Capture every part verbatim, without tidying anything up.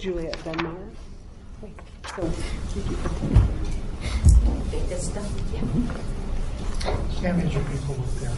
Juliet Benmar. So, take this stuff. Yeah. Damage your people up there.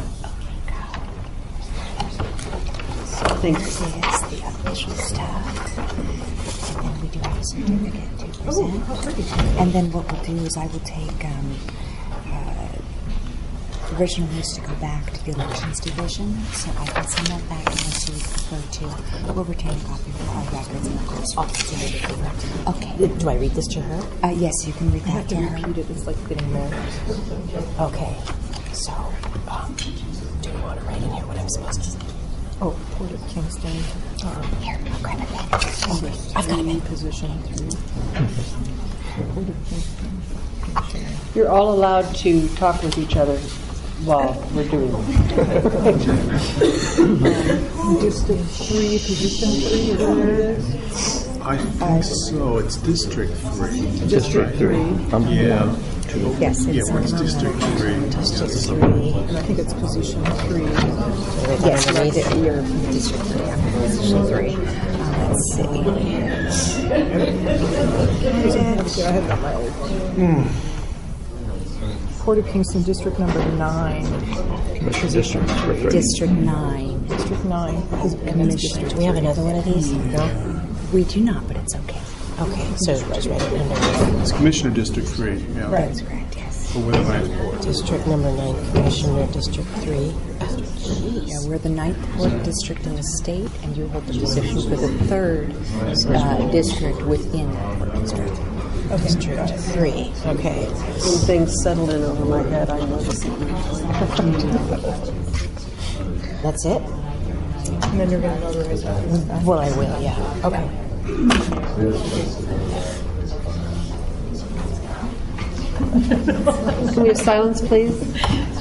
So thanks. This is the official stuff. And then we do have a certificate to present. Oh, and then what we'll do is I will take um, uh, the original needs to go back to the elections division, so I can send that back unless you would prefer to. We'll retain a copy for our records and of course office. Okay. Do I read this to her? Uh, yes, you can read I have that to to her. repeat it. It's like getting married. Okay. So, um, do you want to write in here what I'm supposed to say? Oh, Port of Kingston. Uh, Here, I'll grab it back. oh, I've got it. Position three. Port of Kingston. you're all allowed to talk with each other while we're doing it. District three, position three, is that what it is? I think so. It's District three. District three. Yeah. Yes, Yeah, it's what's um, District three? District three. And I think it's position three. Yes, right there. You're District three. I'm Position three. Uh, let's see. I had it on my old one. Port of Kingston, District number nine. Position three. District nine. District nine. Is Commission. District Do we have three. another one of these? No. We do not, but it's okay. Okay, so just write it under It's Commissioner District three. Yeah. Right. That's correct, yes. For Winter Ninth Ward. District number nine, Commissioner District three. Oh, geez. Yeah, we're the ninth ward district in the state, and you hold the position for the third uh, district within that ward district. Okay. District three. Okay. When things settled in over my head, I noticed it. That's it? And then you're going to notarize that. Well, I will, yeah. Okay. Can we have silence, please? Do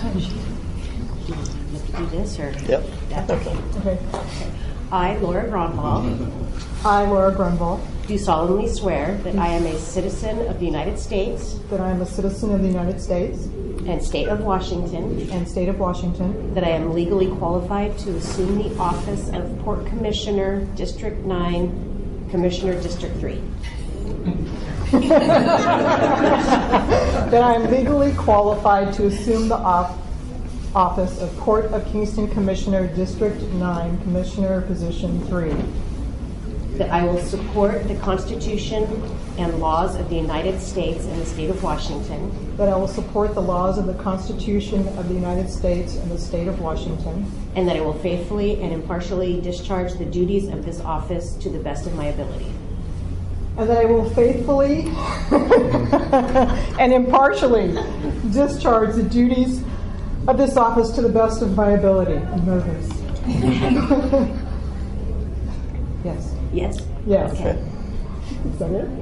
this or? Yep. Okay. I, Laura Grunwald, I, Laura Grunwald, do solemnly swear that I am a citizen of the United States that I am a citizen of the United States and state of Washington, and state of Washington, that I am legally qualified to assume the office of Port Commissioner, District nine, Commissioner, District three. that I am legally qualified to assume the off- office of Port of Kingston Commissioner, District nine, Commissioner, Position three, That I will support the Constitution and laws of the United States and the state of Washington, that I will support the laws of the Constitution of the United States and the state of Washington, and that I will faithfully and impartially discharge the duties of this office to the best of my ability. and that I will faithfully and impartially discharge the duties of this office to the best of my ability. I'm nervous. Yes. Yes? Yes. Okay. Is that it?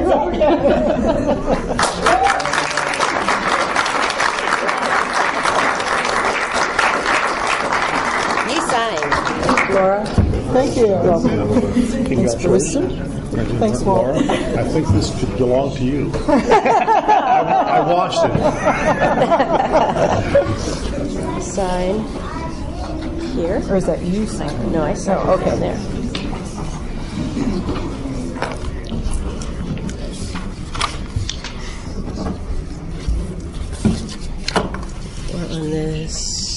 You signed. Laura, thank you. Congratulations. Thanks, Laura. I think this could belong to you. I, I watched it. Sign here. Or is that you signing? No, I signed. Oh, okay. There. We're on this.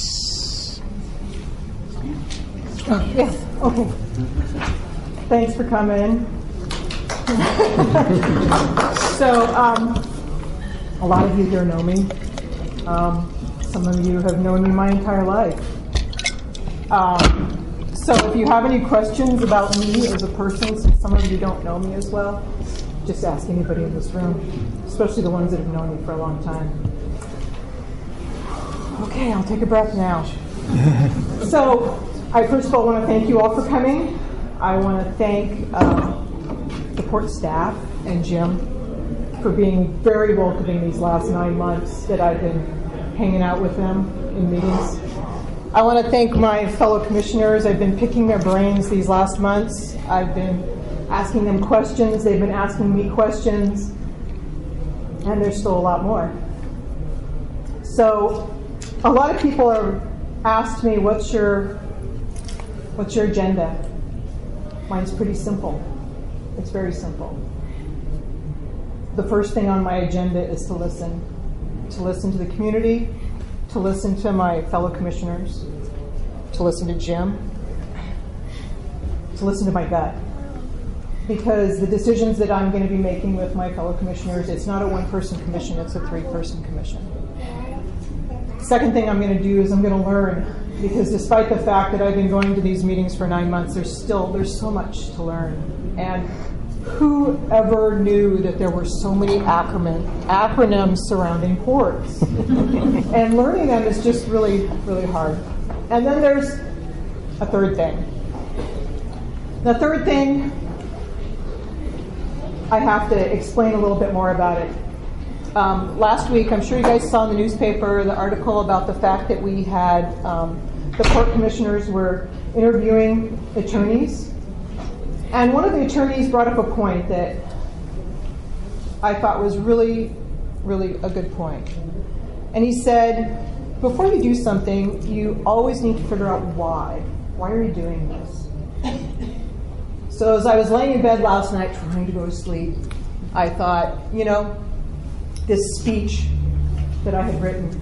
Oh, yes. Okay. Thanks for coming. So, um, a lot of you here know me. Um, some of you have known me my entire life. Um, so if you have any questions about me as a person, since some of you don't know me as well, just ask anybody in this room, especially the ones that have known me for a long time. Okay, I'll take a breath now. So, I first of all want to thank you all for coming. I want to thank um, the Port staff and Jim for being very welcoming these last nine months that I've been hanging out with them in meetings. I want to thank my fellow commissioners. I've been picking their brains these last months. I've been asking them questions. They've been asking me questions. And there's still a lot more. So a lot of people are asked me, what's your, what's your agenda? Mine's pretty simple. It's very simple. The first thing on my agenda is to listen. To listen to the community, to listen to my fellow commissioners, to listen to Jim, to listen to my gut. Because the decisions that I'm going to be making with my fellow commissioners, it's not a one-person commission, it's a three-person commission. Second thing I'm going to do is I'm going to learn, because despite the fact that I've been going to these meetings for nine months, there's still there's so much to learn. And who ever knew that there were so many acronym, acronyms surrounding ports? And learning them is just really, really hard. And then there's a third thing. The third thing, I have to explain a little bit more about it. Um, last week, I'm sure you guys saw in the newspaper the article about the fact that we had um, the port commissioners were interviewing attorneys. And one of the attorneys brought up a point that I thought was really, really a good point. And he said, before you do something, you always need to figure out why. Why are you doing this? So as I was laying in bed last night trying to go to sleep, I thought, you know, this speech that I had written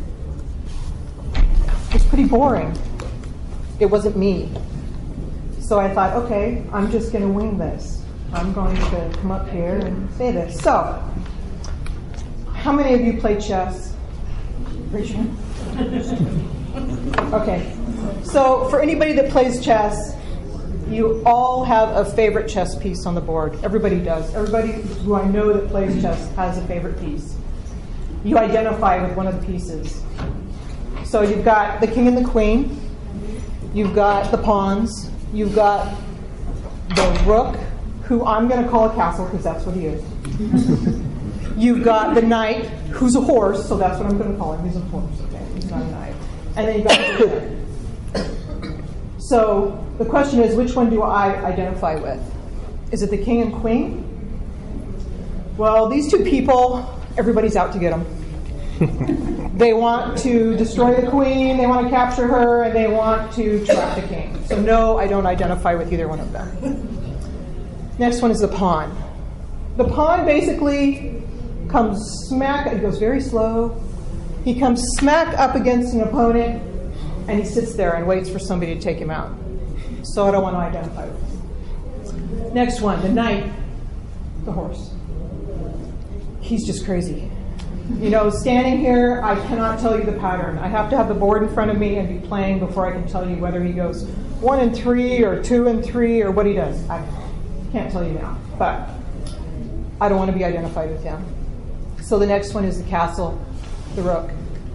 was pretty boring. It wasn't me. So I thought, okay, I'm just going to wing this. I'm going to come up here and say this. So, how many of you play chess? Raise your hand. Okay. So, for anybody that plays chess, you all have a favorite chess piece on the board. Everybody does. Everybody who I know that plays chess has a favorite piece. You identify with one of the pieces. So you've got the king and the queen. You've got the pawns. You've got the rook, who I'm going to call a castle because that's what he is. You've got the knight, who's a horse, so that's what I'm going to call him. He's a horse, okay? He's not a knight. And then you've got the king. So the question is, which one do I identify with? Is it the king and queen? Well, these two people, everybody's out to get them. They want to destroy the queen, they want to capture her, and they want to trap the king. So no, I don't identify with either one of them. Next one is the pawn. The pawn basically comes smack, it goes very slow. He comes smack up against an opponent, and he sits there and waits for somebody to take him out. So I don't want to identify with him. Next one, the knight, the horse. He's just crazy. You know, standing here, I cannot tell you the pattern. I have to have the board in front of me and be playing before I can tell you whether he goes one and three or two and three or what he does. I can't tell you now, but I don't want to be identified with him. So the next one is the castle, the rook.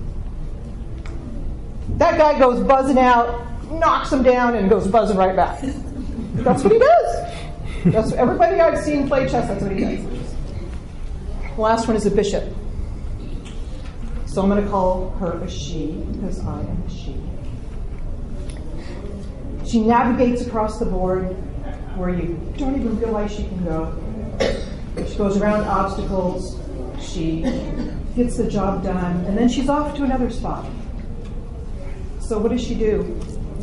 That guy goes buzzing out, knocks him down, and goes buzzing right back. That's what he does. That's everybody I've seen play chess, that's what he does. The last one is the bishop. So I'm going to call her a she, because I am a she. She navigates across the board where you don't even realize she can go. She goes around obstacles. She gets the job done. And then she's off to another spot. So what does she do?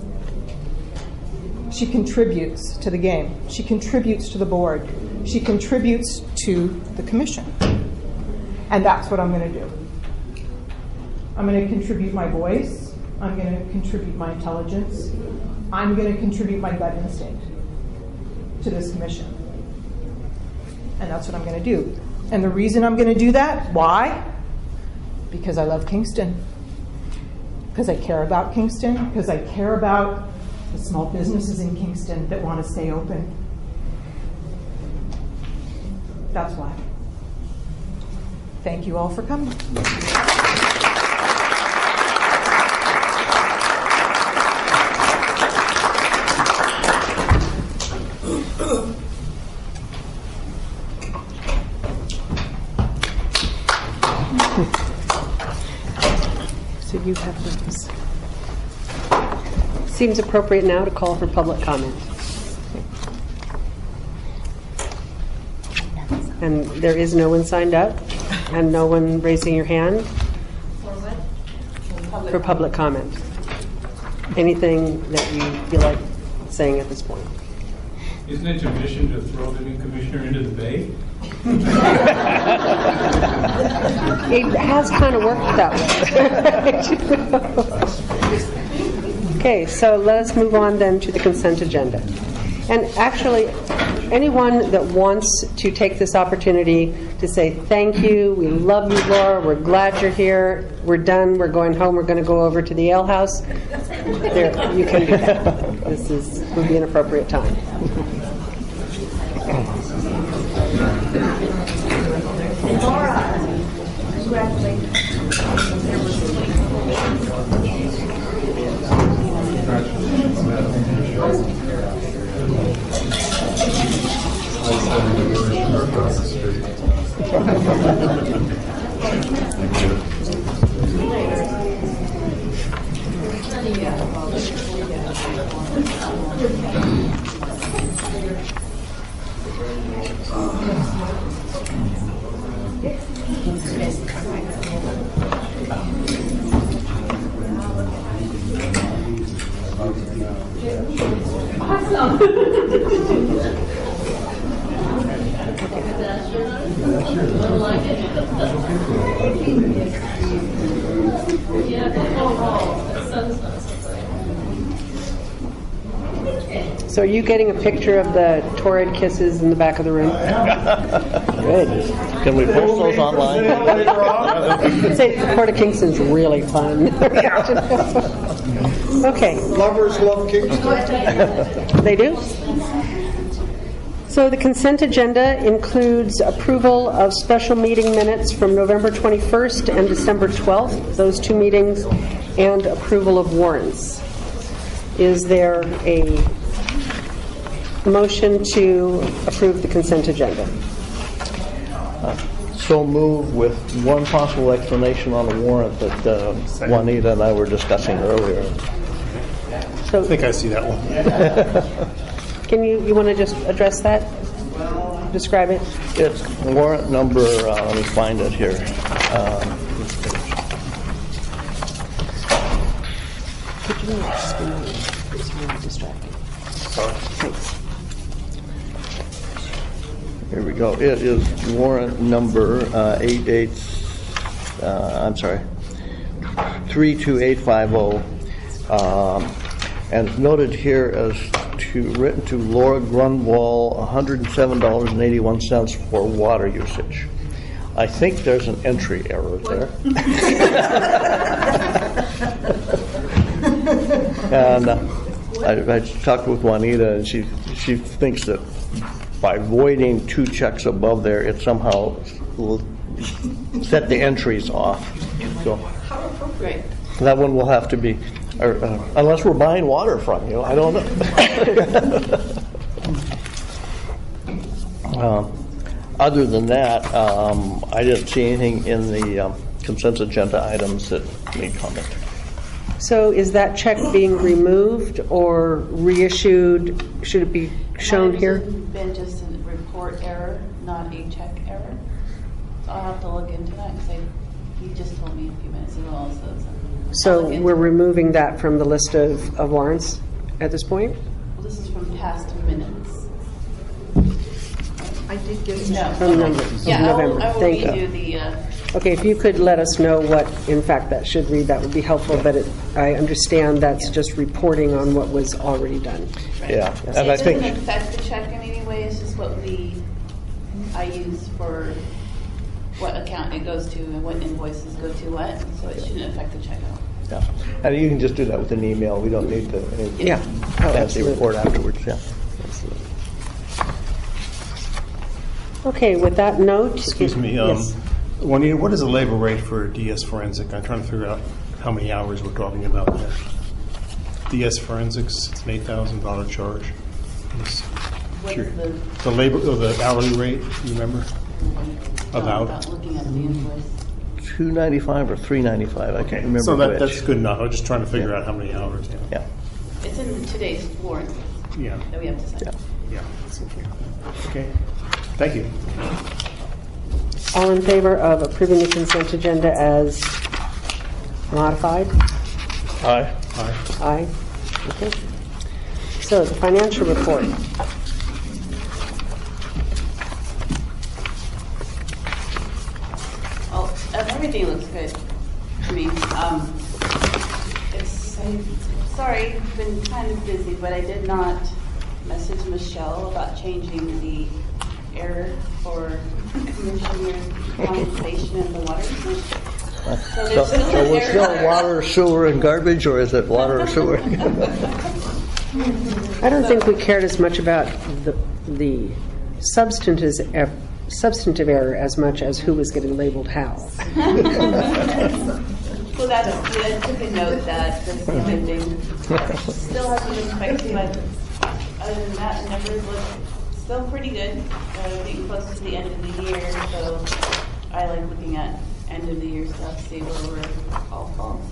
She contributes to the game. She contributes to the board. She contributes to the commission. And that's what I'm going to do. I'm going to contribute my voice. I'm going to contribute my intelligence. I'm going to contribute my gut instinct to this commission. And that's what I'm going to do. And the reason I'm going to do that, why? Because I love Kingston. Because I care about Kingston. Because I care about the small businesses in Kingston that want to stay open. That's why. Thank you all for coming. So you have those. Seems appropriate now to call for public comment. And there is no one signed up and no one raising your hand for public comment. Anything that you feel like saying at this point? Isn't it tradition to throw the new commissioner into the bay? It has kind of worked that way. Okay, so let us move on then to the consent agenda. And actually, anyone that wants to take this opportunity to say thank you, we love you, Laura, we're glad you're here, we're done, we're going home, we're going to go over to the ale house, there, you can do that. This is would be an appropriate time. Laura, congratulations. So are you getting a picture of the torrid kisses in the back of the room? Good. Can we post those online? Say the Port of Kingston's really fun. Okay. Lovers love Kingston. They do? So the consent agenda includes approval of special meeting minutes from November twenty-first and December twelfth, those two meetings, and approval of warrants. Is there a motion to approve the consent agenda? So move with one possible explanation on the warrant that uh, Juanita and I were discussing earlier. So I think I see that one. can you, you want to just address that? Describe it? It's warrant number, uh, let me find it here. Um, Could you not spin it? It's really distracting. Sorry. Thanks. Here we go. It is warrant number uh, eight eight. Uh, I'm sorry, three two eight five zero, um, and it's noted here as to written to Laura Grunwald, one hundred seven dollars and eighty-one cents for water usage. I think there's an entry error there. And uh, I, I talked with Juanita, and she she thinks that by voiding two checks above there, it somehow will set the entries off. So Great. that one will have to be, or, uh, unless we're buying water from you, I don't know. um, other than that, um, I didn't see anything in the um, consent agenda items that need comment. So is that check being removed or reissued? Should it be shown here? Might have been just a report error, not a check error. So I'll have to look into that because I, you just told me a few minutes ago. So, so So I'll look into we're it. removing that from the list of, of warrants at this point? Well, this is from past minutes. I did get No. From November. Yeah, I November. will, I will Thank read you. you the. Uh, Okay, if you could let us know what, in fact, that should read, that would be helpful, but it, I understand that's just reporting on what was already done. right. Yeah, It and I doesn't think affect the check in any way. It's just what we I use for what account it goes to and what invoices go to what. So it shouldn't affect the check at all. yeah, and you can just do that with an email. We don't need the any Yeah. Oh, fancy absolutely. report afterwards. Yeah. Okay, with that note. Excuse me. Um, Yes. Juanita, what is the labor rate for D S Forensic? I'm trying to figure out how many hours we're talking about there. D S Forensics, it's an eight thousand dollars charge. It's What's Sure. the The labor, or the hourly rate, you remember? no, About? I'm not looking at the invoice. two ninety-five or three ninety-five. I can't remember So that, which. that's good enough. I'm just trying to figure Yeah. out how many hours. Yeah. Yeah. It's in today's warrant Yeah. that we have to sign. Yeah. Yeah. Okay. Thank you. All in favor of approving the consent agenda as modified? Aye. Aye. Aye. Okay. So the financial report. everything looks good to me. Um, it's, I'm sorry, I've been kind of busy, but I did not message Michelle about changing the error for commissioner compensation in the water usage. So So, there's still so an we're still error. water, sewer, and garbage, or is it water or sewer? I don't think we cared as much about the the substantive er- substantive error as much as who was getting labeled how. So that's, yeah, I took a note that the spending still hasn't been fixed, but other than that, the numbers look still pretty good. Uh, getting close to the end of the year, so I like looking at end of the year stuff, see where we're all fall.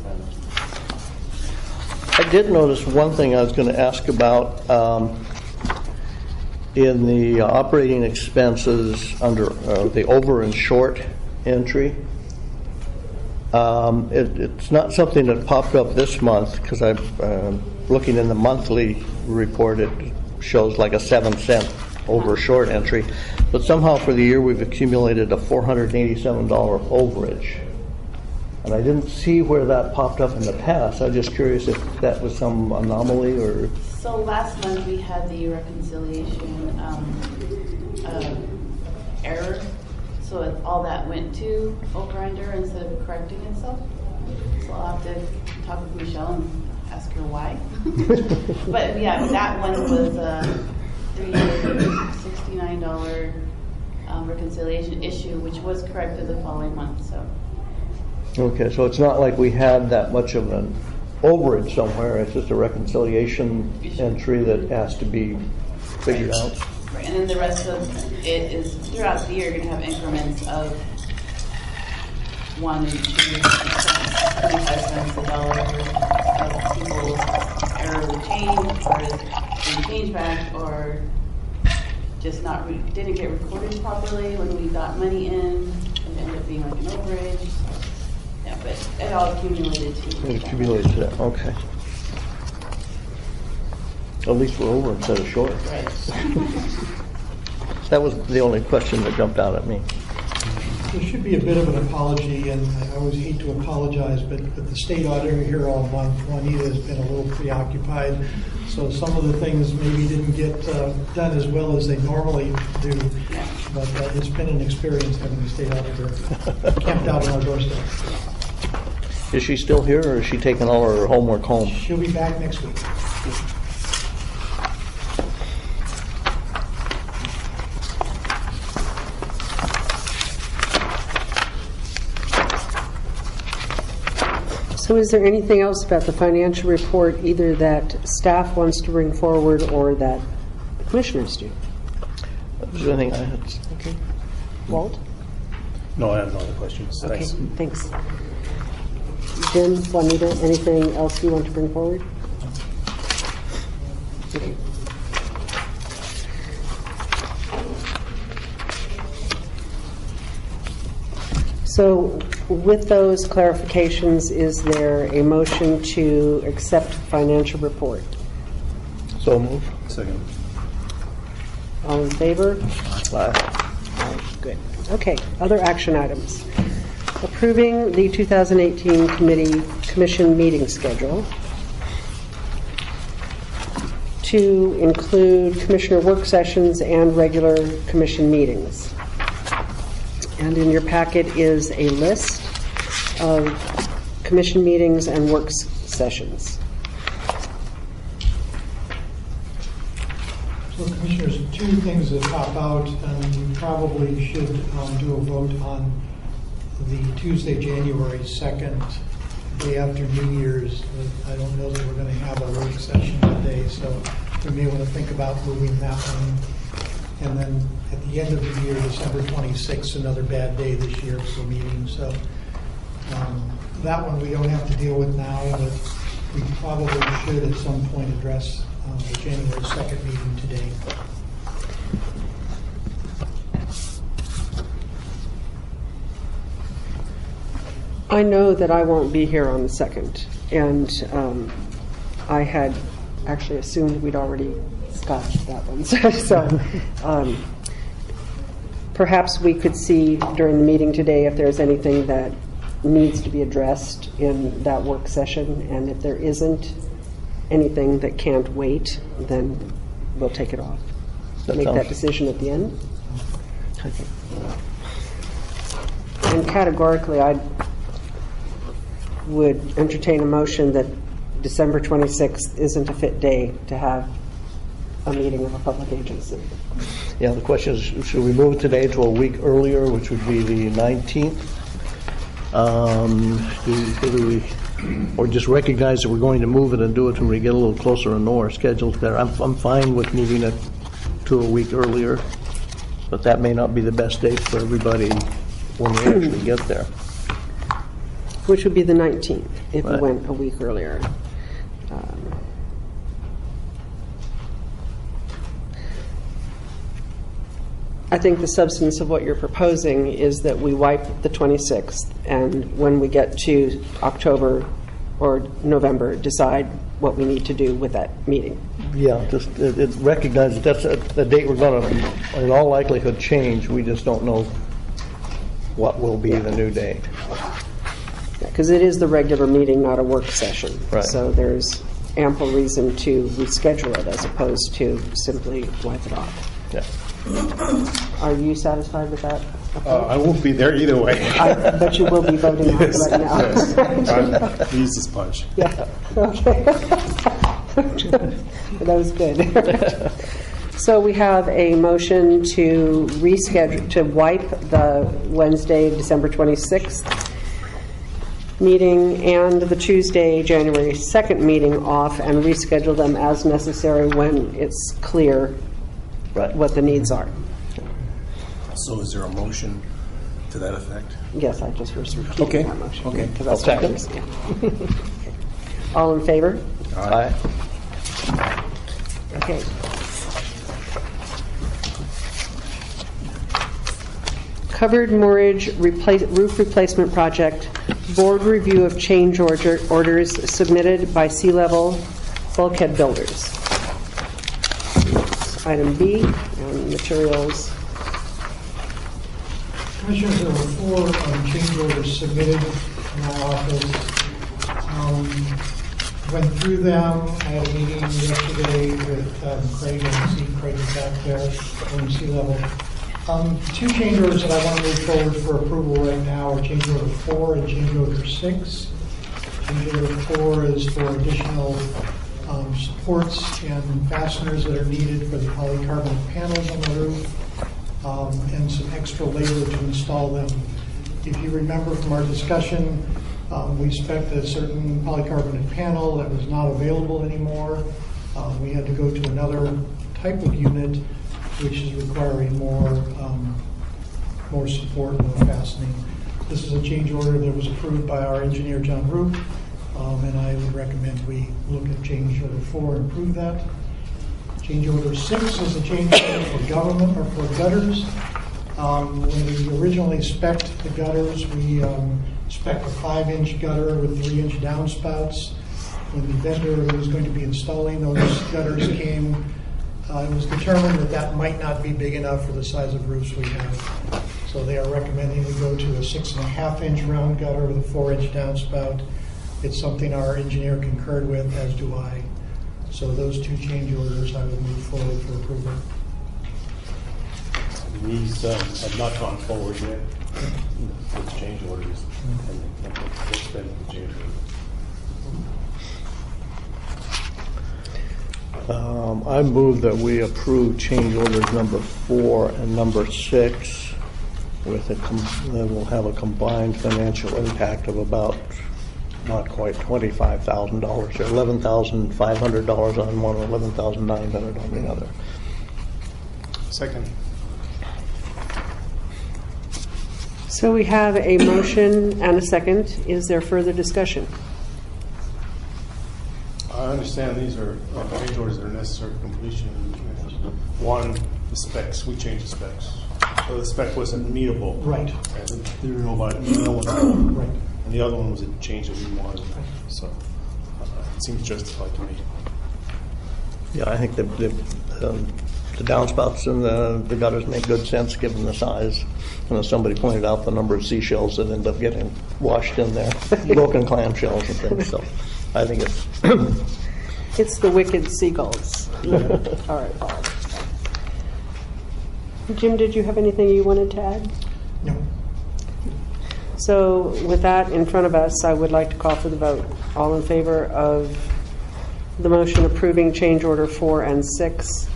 So. I did notice one thing I was going to ask about. Um, in the uh, operating expenses under uh, the over and short entry. Um, it, it's not something that popped up this month because I'm uh, looking in the monthly report. It shows like a seven cent over short entry, but somehow for the year we've accumulated a four hundred eighty-seven dollars overage, and I didn't see where that popped up in the past. I'm just curious if that was some anomaly or. So last month we had the reconciliation um, uh, error. So it, all that went to over under instead of correcting itself. So I'll have to talk with Michelle and ask her why. But yeah, that one was a three hundred sixty-nine dollars um, reconciliation issue, which was corrected the following month. So. Okay, so it's not like we had that much of an overage somewhere. It's just a reconciliation entry that has to be figured right. out. Right, and then the rest of it is throughout the year. You're going to have increments of one and two cents, twenty-five cents a dollar of people's error with change, or being change back, or just not re- didn't get recorded properly when we got money in, and it ended up being like an overage. So, yeah, but it all accumulated to. It accumulates to that. Okay. At least we're over instead of short. Right. That was the only question that jumped out at me. There should be a bit of an apology, and I always hate to apologize, but, but the state auditor here all month, Juanita, has been a little preoccupied, so some of the things maybe didn't get uh, done as well as they normally do, but uh, it's been an experience having the state auditor camped out on our doorstep. Is she still here, or is she taking all her homework home? She'll be back next week. So is there anything else about the financial report either that staff wants to bring forward or that the commissioners do? Is there anything I had? Okay. Walt? No, I have no other questions. Okay, Thanks. thanks. Jim, Juanita, anything else you want to bring forward? Okay. So with those clarifications, is there a motion to accept financial report? So move. Second. All in favor? Aye. Good. Okay, other action items. Approving the two thousand eighteen committee commission meeting schedule to include commissioner work sessions and regular commission meetings. And in your packet is a list of commission meetings and work sessions. So, Commissioners, two things that pop out, and we probably should um, do a vote on the Tuesday, January second, day after New Year's. I don't know that we're going to have a work session that day, so we may want to think about moving that one. And then at the end of the year, December twenty-sixth, another bad day this year for meetings. So um, that one we don't have to deal with now, but we probably should at some point address uh, the January second meeting today. I know that I won't be here on the second, and um, I had actually assumed we'd already scotched that one. So, so um, perhaps we could see during the meeting today if there's anything that needs to be addressed in that work session, and if there isn't anything that can't wait, then we'll take it off. That Make that sounds- decision at the end. And categorically, I would entertain a motion that December twenty-sixth isn't a fit day to have a meeting of a public agency. Yeah, the question is, should we move it today to a week earlier, which would be the nineteenth? Um, do, do we, or just recognize that we're going to move it and do it when we get a little closer and know our schedules better? I'm, I'm fine with moving it to a week earlier, but that may not be the best date for everybody when we actually get there. Which would be the nineteenth, if we Right. went a week earlier. Um, I think the substance of what you're proposing is that we wipe the twenty-sixth, and when we get to October or November, decide what we need to do with that meeting. Yeah, just it, it recognizes that's a, the date we're going to, in all likelihood, change. We just don't know what will be the new date. Because it is the regular meeting, not a work session. Right. So there's ample reason to reschedule it as opposed to simply wipe it off. Yeah. Are you satisfied with that? Uh, I won't be there either way. I bet you will be voting on it Yes, right now. yes. I use this punch. Yeah, okay. That was good. So we have a motion to reschedule, to wipe the Wednesday, December twenty-sixth meeting and the Tuesday, January second meeting off and reschedule them as necessary when it's clear Right. what the needs are. So is there a motion to that effect? Yes, I just was repeating Okay. that motion. Okay. Because that's I'll what it is. Yeah. All in favor? Aye. Okay. Covered moorage replace, roof replacement project, board review of change order, orders submitted by Sea Level Bulkhead Builders. Item B, and materials. Commissioners, there were four um, change orders submitted in my office. Um, Went through them. I had a meeting yesterday with um, Craig, and see Craig is back there from Sea Level. Um, two change orders that I want to move forward for approval right now are change order four and change order six. Change order four is for additional um, supports and fasteners that are needed for the polycarbonate panels on the roof, um, and some extra labor to install them. If you remember from our discussion, um, we spec'd a certain polycarbonate panel that was not available anymore. Um, we had to go to another type of unit, which is requiring more um, more support, more fastening. This is a change order that was approved by our engineer, John Roop, um, and I would recommend we look at change order four and approve that. Change order six is a change order for government or for gutters. Um, when we originally spec'd the gutters, we um, spec'd a five-inch gutter with three-inch downspouts. When the vendor who was going to be installing those gutters came, Uh, it was determined that that might not be big enough for the size of roofs we have. So they are recommending we go to a six and a half inch round gutter with a four inch downspout. It's something our engineer concurred with, as do I. So those two change orders I would move forward for approval. These um, have not gone forward yet with change orders. And it's been change orders. Um, I move that we approve change orders number four and number six with a, com- that will have a combined financial impact of about not quite twenty-five thousand dollars, or eleven thousand five hundred dollars on one, or eleven thousand nine hundred dollars on the other. Second. So we have a motion and a second. Is there further discussion? I understand these are uh, change orders that are necessary for completion. One, the specs, we changed the specs. So the spec wasn't meetable. Right. And there were no, no one. Right. And the other one was a change that we wanted. So uh, it seems justified to me. Yeah, I think the, the um, the downspouts and the, the gutters make good sense given the size. And as somebody pointed out, the number of seashells that end up getting washed in there, broken clamshells and things. So I think it's It's the wicked seagulls. All right, Paul. Jim, did you have anything you wanted to add? No. So with that in front of us, I would like to call for the vote. All in favor of the motion approving change order four and six?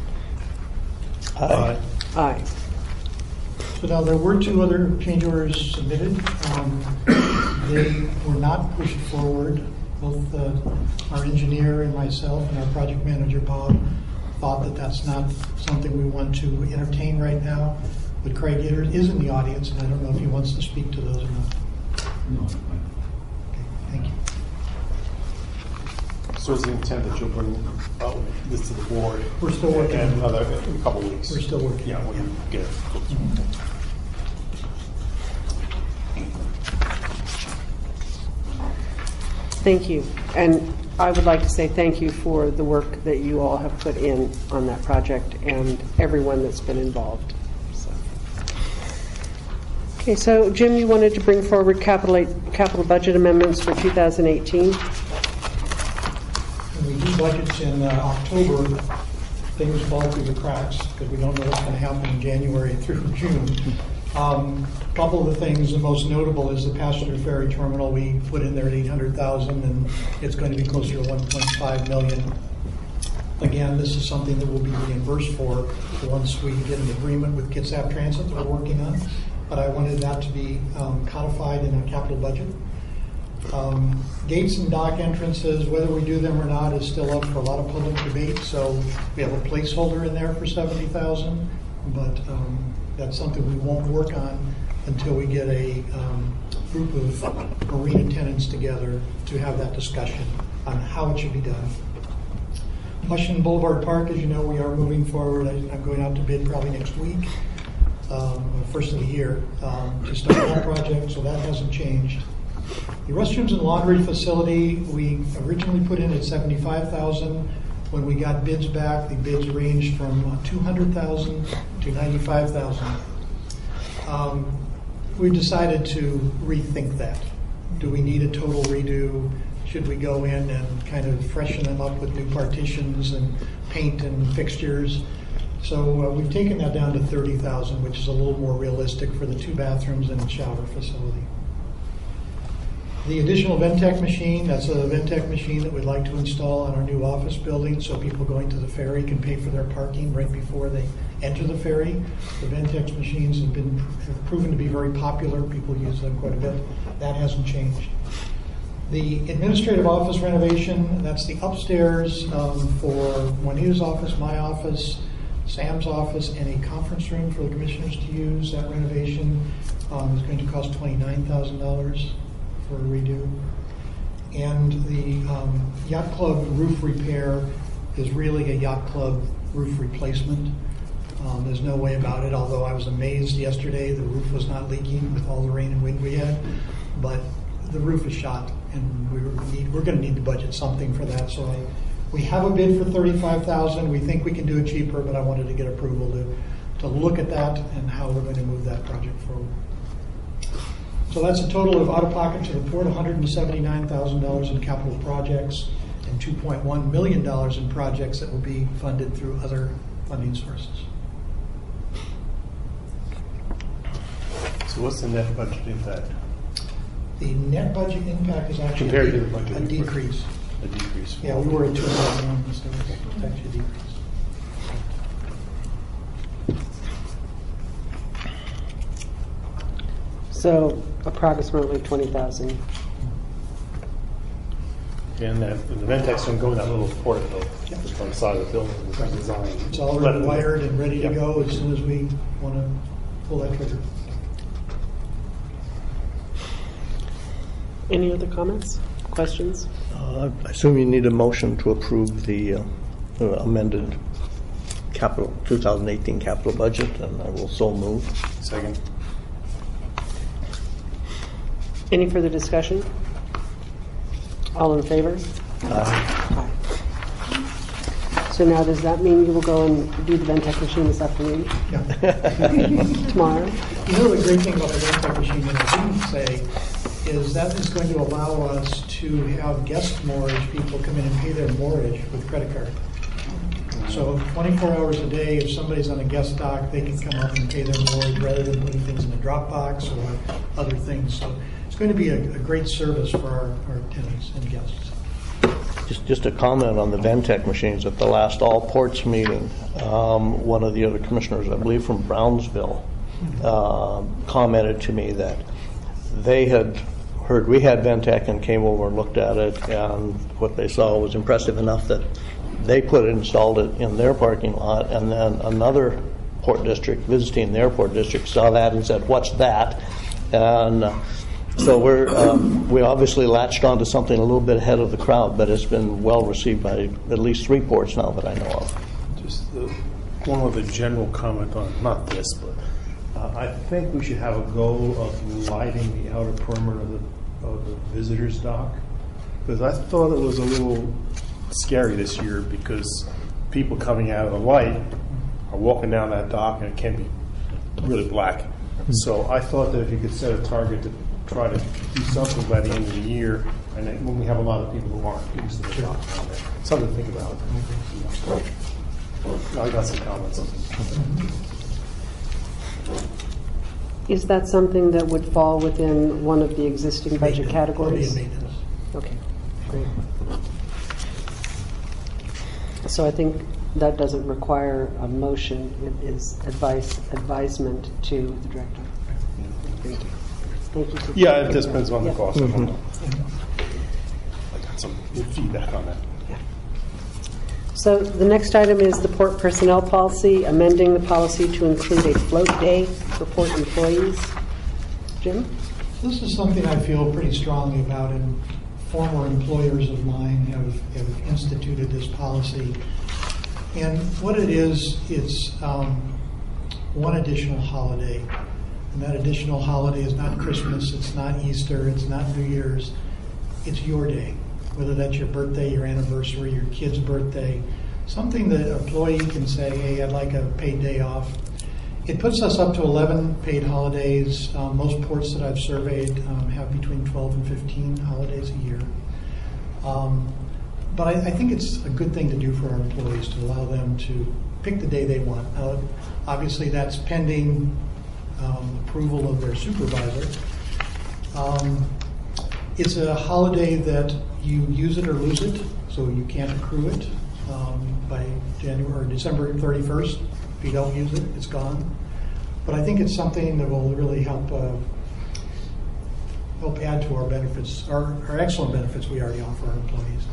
Aye. Aye. So now, there were two other change orders submitted. Um, They were not pushed forward. Both uh, our engineer and myself and our project manager, Bob, thought that that's not something we want to entertain right now. But Craig is in the audience, and I don't know if he wants to speak to those or not. No. Okay, thank you. So is the intent that you'll bring uh, this to the board? We're still working in on it. another in a couple of weeks. We're still working. Yeah, we'll get it. Thank you. And I would like to say thank you for the work that you all have put in on that project and everyone that's been involved. So. Okay, so Jim, you wanted to bring forward capital capital budget amendments for two thousand eighteen. When we do budgets in uh, October, things fall through the cracks because we don't know what's going to happen in January through June. Um, a couple of the things, the most notable is the passenger ferry terminal. We put in there at eight hundred thousand dollars, and it's going to be closer to one point five million dollars. Again, this is something that we'll be reimbursed for once we get an agreement with Kitsap Transit that we're working on. But I wanted that to be um, codified in a capital budget. Um, gates and dock entrances, whether we do them or not, is still up for a lot of public debate. So we have a placeholder in there for seventy thousand dollars, but um, that's something we won't work on until we get a um, group of marine attendants together to have that discussion on how it should be done. Washington Boulevard Park, as you know, we are moving forward. I, I'm going out to bid probably next week, um, first of the year, um, to start that project, so that hasn't changed. The restrooms and laundry facility, we originally put in at seventy-five thousand dollars. When we got bids back, the bids ranged from two hundred thousand dollars to ninety-five thousand dollars. Um, we decided to rethink that. Do we need a total redo? Should we go in and kind of freshen them up with new partitions and paint and fixtures? So uh, we've taken that down to thirty thousand dollars, which is a little more realistic for the two bathrooms and shower facility. The additional Ventec machine, that's a Ventec machine that we'd like to install on our new office building so people going to the ferry can pay for their parking right before they enter the ferry. The Ventec machines have been have proven to be very popular. People use them quite a bit. That hasn't changed. The administrative office renovation, that's the upstairs um, for Juanita's office, my office, Sam's office, and a conference room for the commissioners to use. That renovation um, is going to cost twenty-nine thousand dollars. For a redo. And the um, yacht club roof repair is really a yacht club roof replacement. Um, there's no way about it, although I was amazed yesterday the roof was not leaking with all the rain and wind we had. But the roof is shot, and we were need, we're going to need to budget something for that. So I, we have a bid for thirty-five thousand dollars. We think we can do it cheaper, but I wanted to get approval to, to look at that and how we're going to move that project forward. So that's a total of out-of-pocket to the port, one hundred seventy-nine thousand dollars in capital projects and two point one million dollars in projects that will be funded through other funding sources. So what's the net budget impact? The net budget impact is actually Compared a, to the budget a decrease. A decrease. Yeah, we were at two hundred one, so it's actually a decrease. So approximately twenty thousand. And that, and the Ventex can go in that little portico just on the side of the building. It's Right. designed. It's already Let it- wired and ready to Yep. go as soon as we want to pull that trigger. Any other comments, questions? Uh, I assume you need a motion to approve the uh, uh, amended capital two thousand eighteen capital budget, and I will so move. Second. Any further discussion? All in favor? Aye. Aye. So now does that mean you will go and do the Ventec machine this afternoon? Yeah. Tomorrow? You know, the great thing about the Ventec machine that I didn't say is that is going to allow us to have guest mortgage people come in and pay their mortgage with credit card. So twenty-four hours a day, if somebody's on a guest dock, they can come up and pay their mortgage rather than putting things in a Dropbox or other things. So it's going to be a, a great service for our, our tenants and guests. Just, just a comment on the Ventec machines. At the last All Ports meeting, um, one of the other commissioners, I believe from Brownsville, uh, commented to me that they had heard we had Ventec and came over and looked at it, and what they saw was impressive enough that they put it, installed it in their parking lot, and then another port district visiting the airport district saw that and said, "What's that?" And uh, so we're um, we obviously latched onto something a little bit ahead of the crowd, but it's been well received by at least three ports now that I know of. Just uh, one other general comment on not this, but uh, I think we should have a goal of lighting the outer perimeter of the, of the visitors dock, because I thought it was a little scary this year because people coming out of the light are walking down that dock and it can be really black. So I thought that if you could set a target to try to do something by the end of the year, and then when we have a lot of people who aren't used to the dock down there, something to think about. I got some comments on it. Is that something that would fall within one of the existing budget categories? Maintenance. Okay, great. So I think that doesn't require a motion. It is advice, advisement to the director. Thank you. Thank you. Yeah, it just depends on the Yeah. cost. Mm-hmm. I got some feedback on that. So the next item is the port personnel policy, amending the policy to include a float day for port employees. Jim? This is something I feel pretty strongly about, and former employers of mine have, have instituted this policy. And what it is, it's um, one additional holiday. And that additional holiday is not Christmas, it's not Easter, it's not New Year's. It's your day, whether that's your birthday, your anniversary, your kid's birthday. Something that an employee can say, hey, I'd like a paid day off. It puts us up to eleven paid holidays. Um, most ports that I've surveyed um, have between twelve and fifteen holidays a year. Um, but I, I think it's a good thing to do for our employees to allow them to pick the day they want. Uh, obviously, that's pending um, approval of their supervisor. Um, it's a holiday that you use it or lose it, so you can't accrue it um, by January or December thirty-first. If you don't use it, it's gone. But I think it's something that will really help uh, help add to our benefits, our, our excellent benefits we already offer our employees.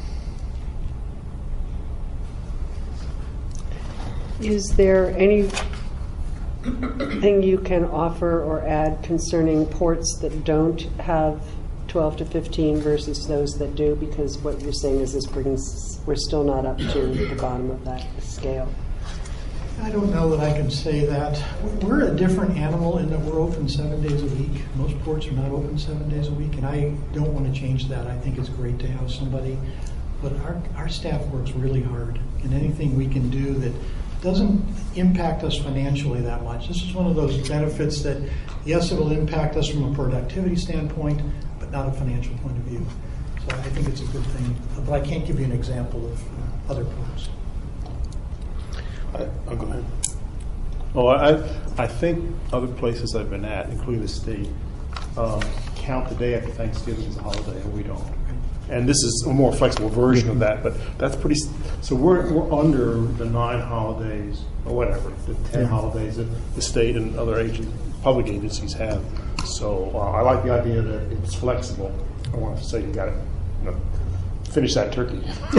Is there anything you can offer or add concerning ports that don't have twelve to fifteen versus those that do? Because what you're saying is this brings, we're still not up to the bottom of that scale. I don't know that I can say that. We're a different animal in that we're open seven days a week. Most ports are not open seven days a week, and I don't want to change that. I think it's great to have somebody, but our, our staff works really hard, and anything we can do that doesn't impact us financially that much. This is one of those benefits that, yes, it will impact us from a productivity standpoint, but not a financial point of view. So I think it's a good thing, but I can't give you an example of uh, other ports. I, oh, go ahead. Oh, I, I think other places I've been at, including the state, um, count the day after Thanksgiving as a holiday, and we don't. And this is a more flexible version of that, but that's pretty. So we're we're under the nine holidays or whatever, the ten yeah. holidays that the state and other agent, public agencies have. So uh, I like the idea that it's flexible. I want to say you got to, you know, finish that turkey.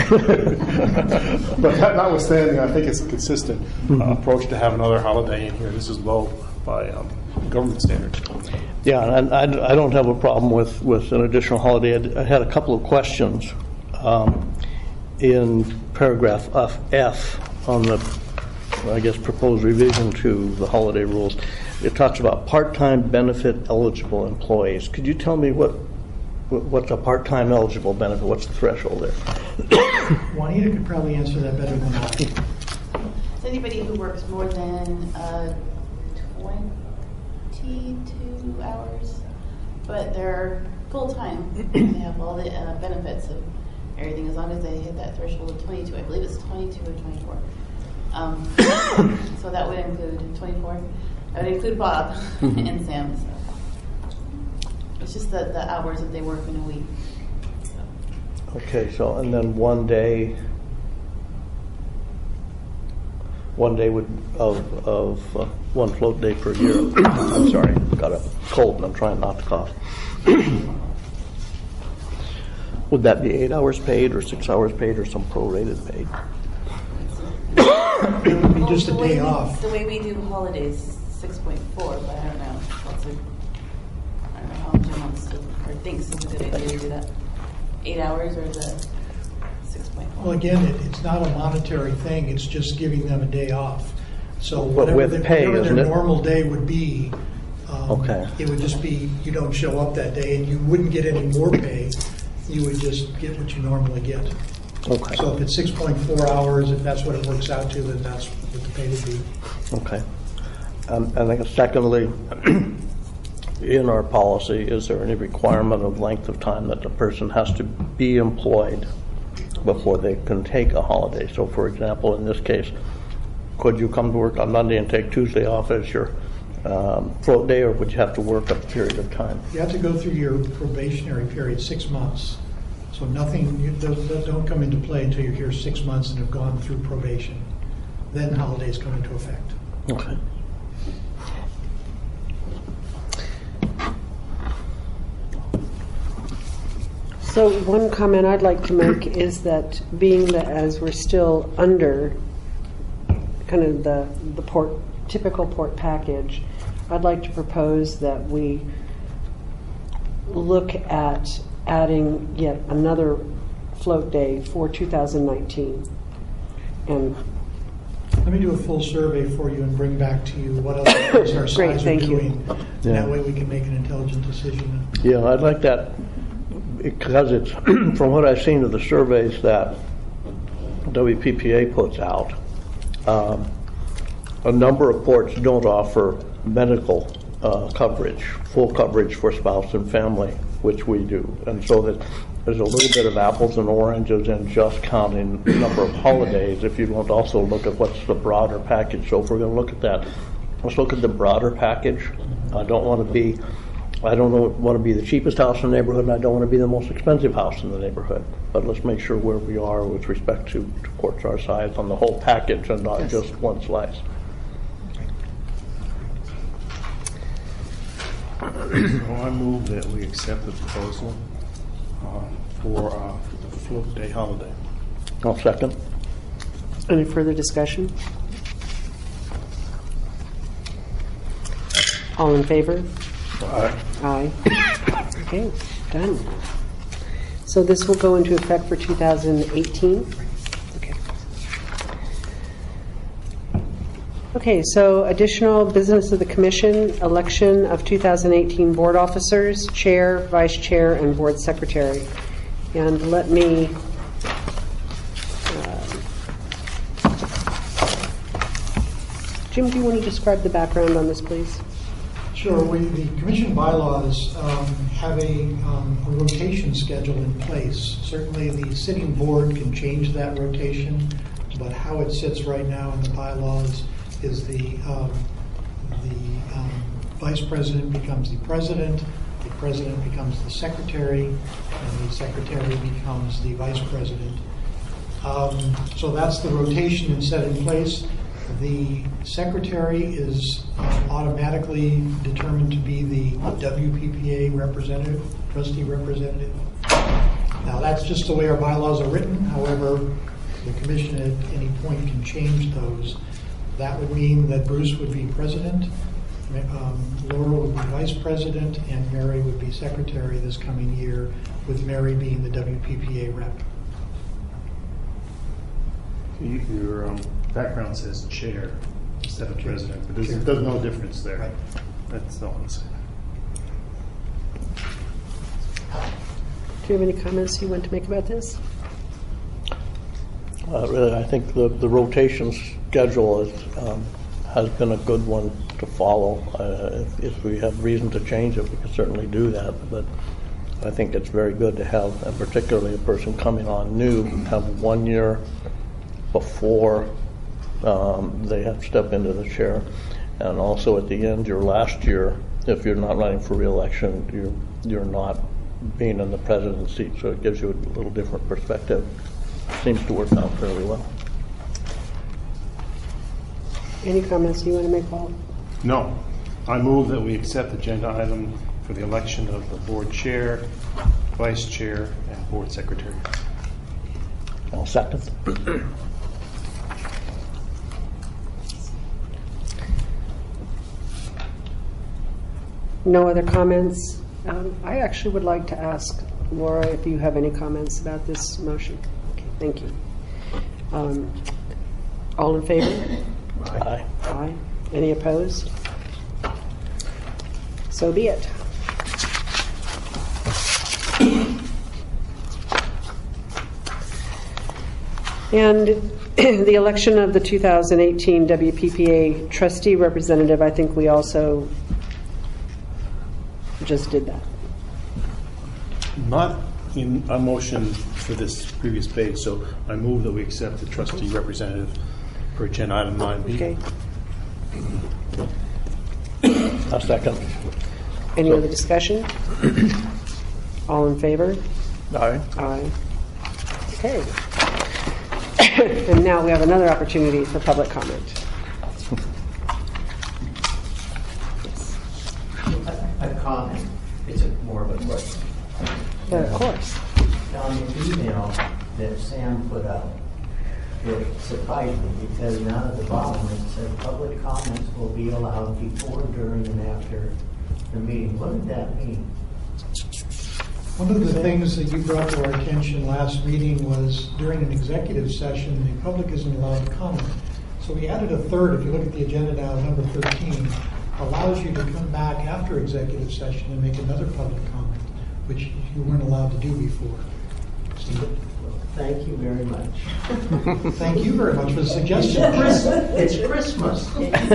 But that notwithstanding, I think it's a consistent uh, approach to have another holiday in here. This is low by um, government standards. Yeah, and I, I don't have a problem with, with an additional holiday. I had a couple of questions um, in paragraph F on the, I guess, proposed revision to the holiday rules. It talks about part-time benefit eligible employees. Could you tell me what Wh- What's a part-time eligible benefit? What's the threshold there? Juanita could probably answer that better than I. It's anybody who works more than uh, twenty-two hours, but they're full-time. They have all the uh, benefits of everything as long as they hit that threshold of twenty-two. I believe it's twenty-two or twenty-four. Um, so that would include twenty-four. That would include Bob and Sam. So. It's just the, the hours that they work in a week. So. Okay, so, and then one day, one day would, of, of uh, one float day per year. I'm sorry, got a cold and I'm trying not to cough. Would that be eight hours paid or six hours paid or some prorated paid? It would be just a the way day we, off. The way we do holidays, six point four, but I don't know. That's a, I don't know how Jim wants to, or thinks is a good idea to do that. Eight hours or the six point four? Well, again, it, it's not a monetary thing, it's just giving them a day off. So But whatever, with the- pay, whatever isn't their it? normal day would be, um, Okay. it would just be, you don't show up that day and you wouldn't get any more pay, you would just get what you normally get. Okay. So if it's six point four hours, if that's what it works out to, then that's what the pay would be. Okay. Um, and I guess secondly, in our policy, is there any requirement of length of time that the person has to be employed before they can take a holiday? So for example, in this case, could you come to work on Monday and take Tuesday off as your um, float day, or would you have to work a period of time? You have to go through your probationary period, six months. So nothing, you- those those don't come into play until you're here six months and have gone through probation. Then holidays come into effect. Okay. So one comment I'd like to make is that being that as we're still under kind of the, the port, typical port package, I'd like to propose that we look at adding yet another float day for two thousand nineteen. And Let me do a full survey for you and bring back to you what other things our Great, sides are thank you. doing. And Yeah. that way we can make an intelligent decision. Yeah, I'd like that because it's, from what I've seen of the surveys that W P P A puts out, um, a number of ports don't offer medical uh, coverage, full coverage for spouse and family, which we do. And so that there's a little bit of apples and oranges in just counting the number of holidays if you don't also look at what's the broader package. So if we're going to look at that, let's look at the broader package. I don't want to be I don't know, want to be the cheapest house in the neighborhood, and I don't want to be the most expensive house in the neighborhood. But let's make sure where we are with respect to, to ports our size on the whole package and not Yes. just one slice. Well, I move that we accept the proposal uh, for uh, the float day holiday. I'll second. any further discussion? All in favor? Aye. Aye. Okay, done. So this will go into effect for two thousand eighteen? Okay. Okay, so additional business of the commission, election of two thousand eighteen board officers, chair, vice chair, and board secretary. And let me uh, Jim, do you want to describe the background on this, please? Sure. We, the commission bylaws um, have a, um, a rotation schedule in place. Certainly, the sitting board can change that rotation, but how it sits right now in the bylaws is the um, the um, vice president becomes the president, the president becomes the secretary, and the secretary becomes the vice president. Um, so that's the rotation and set in place. The secretary is automatically determined to be the W P P A representative, trustee representative. Now, that's just the way our bylaws are written. However, the commission at any point can change those. That would mean that Bruce would be president, um, Laura would be vice president, and Mary would be secretary this coming year, with Mary being the W P P A rep. You- Your um, background says chair instead of president, but there's, Chair. there's no difference there. Right. That's all I'm saying. you have any comments you want to make about this? Uh, really, I think the, the rotation schedule is, um, has been a good one to follow. Uh, if, if we have reason to change it, we can certainly do that. But I think it's very good to have, and particularly a person coming on new, have one year before um, they have to step into the chair. And also at the end, your last year, if you're not running for re-election, you're, you're not being in the president's seat. So it gives you a little different perspective. Seems to work out fairly well. Any comments you want to make, Paul? No. I move that we accept agenda item for the election of the board chair, vice chair, and board secretary. I'll second. No other comments? Um, I actually would like to ask Laura if you have any comments about this motion. Okay, thank you. Um, all in favor? Aye. Aye. Any opposed? So be it. And the election of the two thousand eighteen W P P A trustee representative, I think we also just did that. Not in a motion for this previous page, so I move that we accept the trustee representative for agenda item nine B. Okay. I'll second. Any other discussion? All in favor? Aye. Aye. Okay. And now we have another opportunity for public comment. A comment. It's a, more of a question. Yeah, of course. On the email that Sam put out, it surprised me because down at the bottom it said public comments will be allowed before, during, and after the meeting. What did that mean? One of the things that you brought to our attention last meeting was during an executive session, the public isn't allowed to comment. So we added a third, if you look at the agenda now, number thirteen, allows you to come back after executive session and make another public comment, which you weren't allowed to do before. Well, thank you very much. Thank you very much for the suggestion. It's Christmas.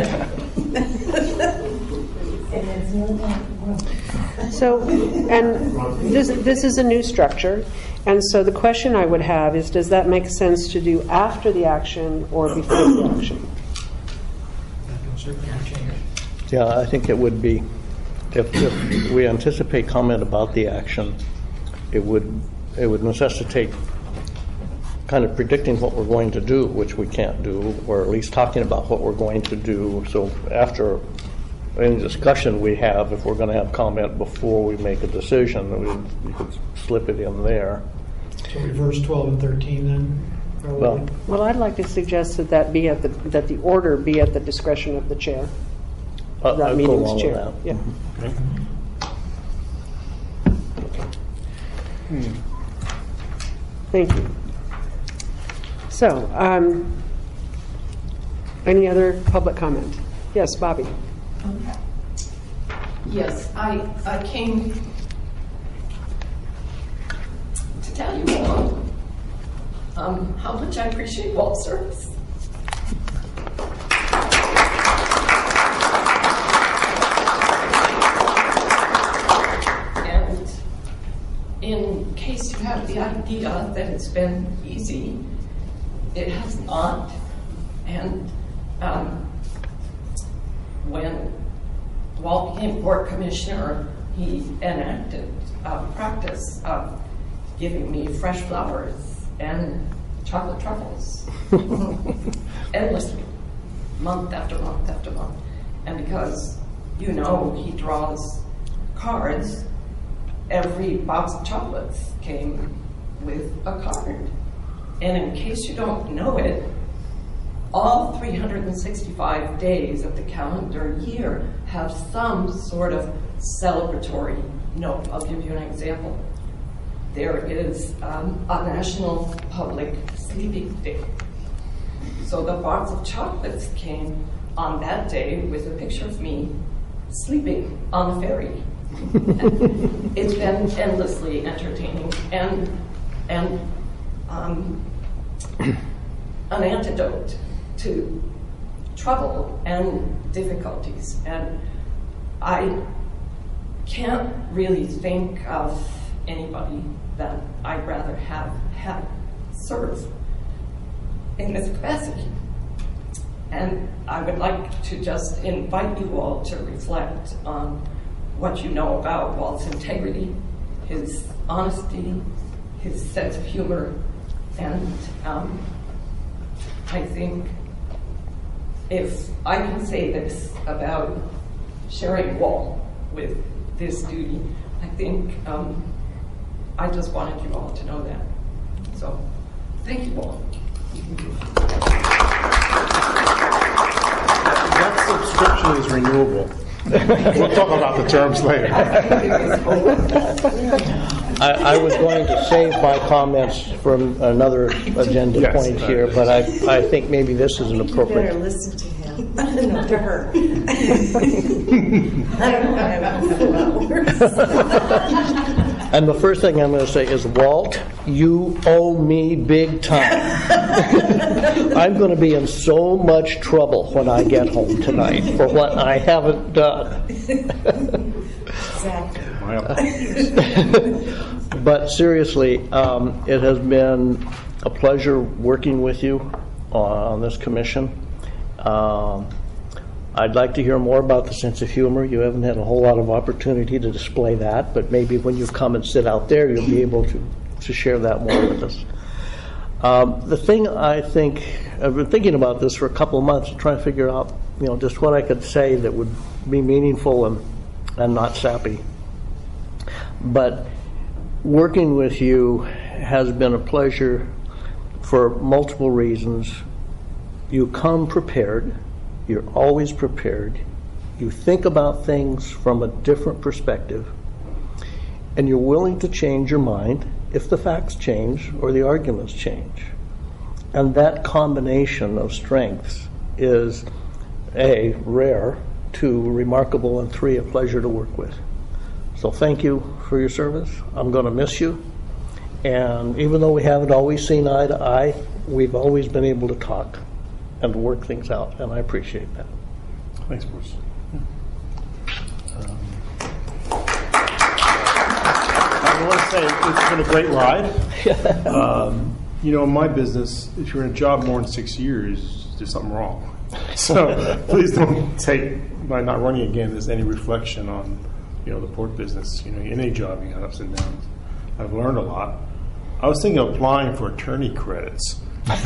So, and this this is a new structure, and so the question I would have is, does that make sense to do after the action or before the action? That can certainly change. Yeah, I think it would be, if, if we anticipate comment about the action, it would it would necessitate kind of predicting what we're going to do, which we can't do, or at least talking about what we're going to do. So after any discussion we have, if we're going to have comment before we make a decision, we, we could slip it in there. So reverse twelve and thirteen then? Probably. Well, Well, I'd like to suggest that that be at the that the order be at the discretion of the chair. Uh, that I'd go meeting's along with chair. that. Yeah. Okay. Thank you. So, um, any other public comment? Yes, Bobby. Yes, I, I came to tell you all um, how much I appreciate Walt's service. And in case you have the idea that it's been easy, it has not. And um, when Walt became board commissioner, he enacted a practice of giving me fresh flowers and chocolate truffles endlessly, month after month after month. And because, you know, he draws cards, every box of chocolates came with a card. And in case you don't know it, all three hundred sixty-five days of the calendar year have some sort of celebratory note. I'll give you an example. There is um, a National Public Sleeping Day. So the box of chocolates came on that day with a picture of me sleeping on the ferry. It's been endlessly entertaining and and um, an antidote to trouble and difficulties. And I can't really think of anybody that I'd rather have had serve in this capacity. And I would like to just invite you all to reflect on what you know about Walt's integrity, his honesty, his sense of humor, and um, I think if I can say this about sharing Walt with this duty, I think um, I just wanted you all to know that. So, thank you all. That subscription is renewable. We'll talk about the terms later. I, I was going to save my comments from another agenda Yes. point here, but I, I think maybe this is an You better appropriate. listen to him, not to her. I don't know how to feel about words. And the first thing I'm going to say is, Walt, you owe me big time. I'm going to be in so much trouble when I get home tonight for what I haven't done. Exactly. My apologies. But seriously, um, it has been a pleasure working with you on this commission. Um, I'd like to hear more about the sense of humor. You haven't had a whole lot of opportunity to display that, but maybe when you come and sit out there, you'll be able to, to share that more with us. Um, the thing I think, I've been thinking about this for a couple of months, trying to figure out, you know, just what I could say that would be meaningful and, and not sappy. But working with you has been a pleasure for multiple reasons. You come prepared. You're always prepared. You think about things from a different perspective. And you're willing to change your mind if the facts change or the arguments change. And that combination of strengths is, A, rare, two, remarkable, and three, a pleasure to work with. So thank you for your service. I'm going to miss you. And even though we haven't always seen eye to eye, we've always been able to talk and work things out, and I appreciate that. Thanks, Bruce. Um, I want to say it's been a great ride. Um, you know, in my business, if you're in a job more than six years, there's something wrong. So please don't take by not running again as any reflection on, you know, the port business. You know, in any job you got ups and downs. I've learned a lot. I was thinking of applying for attorney credits.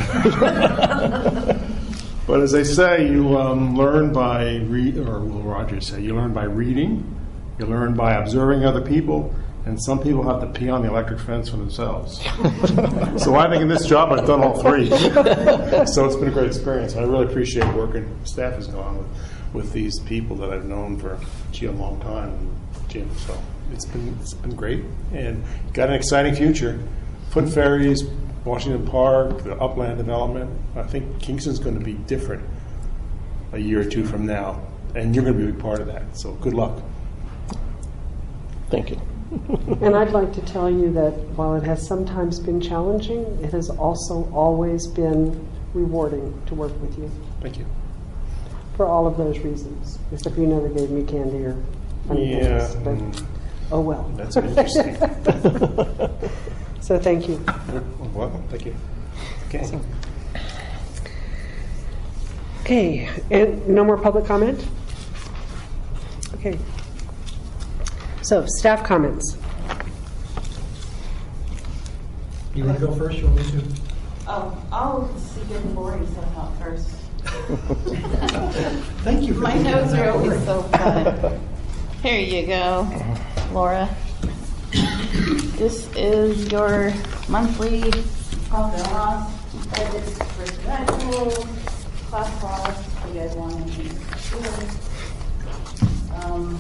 But as they say, you um, learn by read, or Will Rogers say, you learn by reading, you learn by observing other people, and some people have to pee on the electric fence for themselves. So I think in this job I've done all three. So it's been a great experience. I really appreciate working. Staff has gone with, with these people that I've known for gee, a long time, Jim. So it's been it's been great, and got an exciting future. Foot ferries, Washington Park, the upland development. I think Kingston's going to be different a year or two from now, and you're going to be a big part of that. So good luck. Thank you. And I'd like to tell you that while it has sometimes been challenging, it has also always been rewarding to work with you Thank you. for all of those reasons, except you never gave me candy or funny Yeah, things. But, mm, oh well. that's interesting. So thank you. You're welcome. Thank you. Okay. So- Okay, and no more public comment? Okay. So, staff comments. You want to go first, or want me to? Oh, I'll see good and boring stuff out first. Thank you for My keeping notes that are always boring. so fun. Here you go, Laura. This is your monthly profit and loss budget for grad school, class loss, if you guys want anything. Um,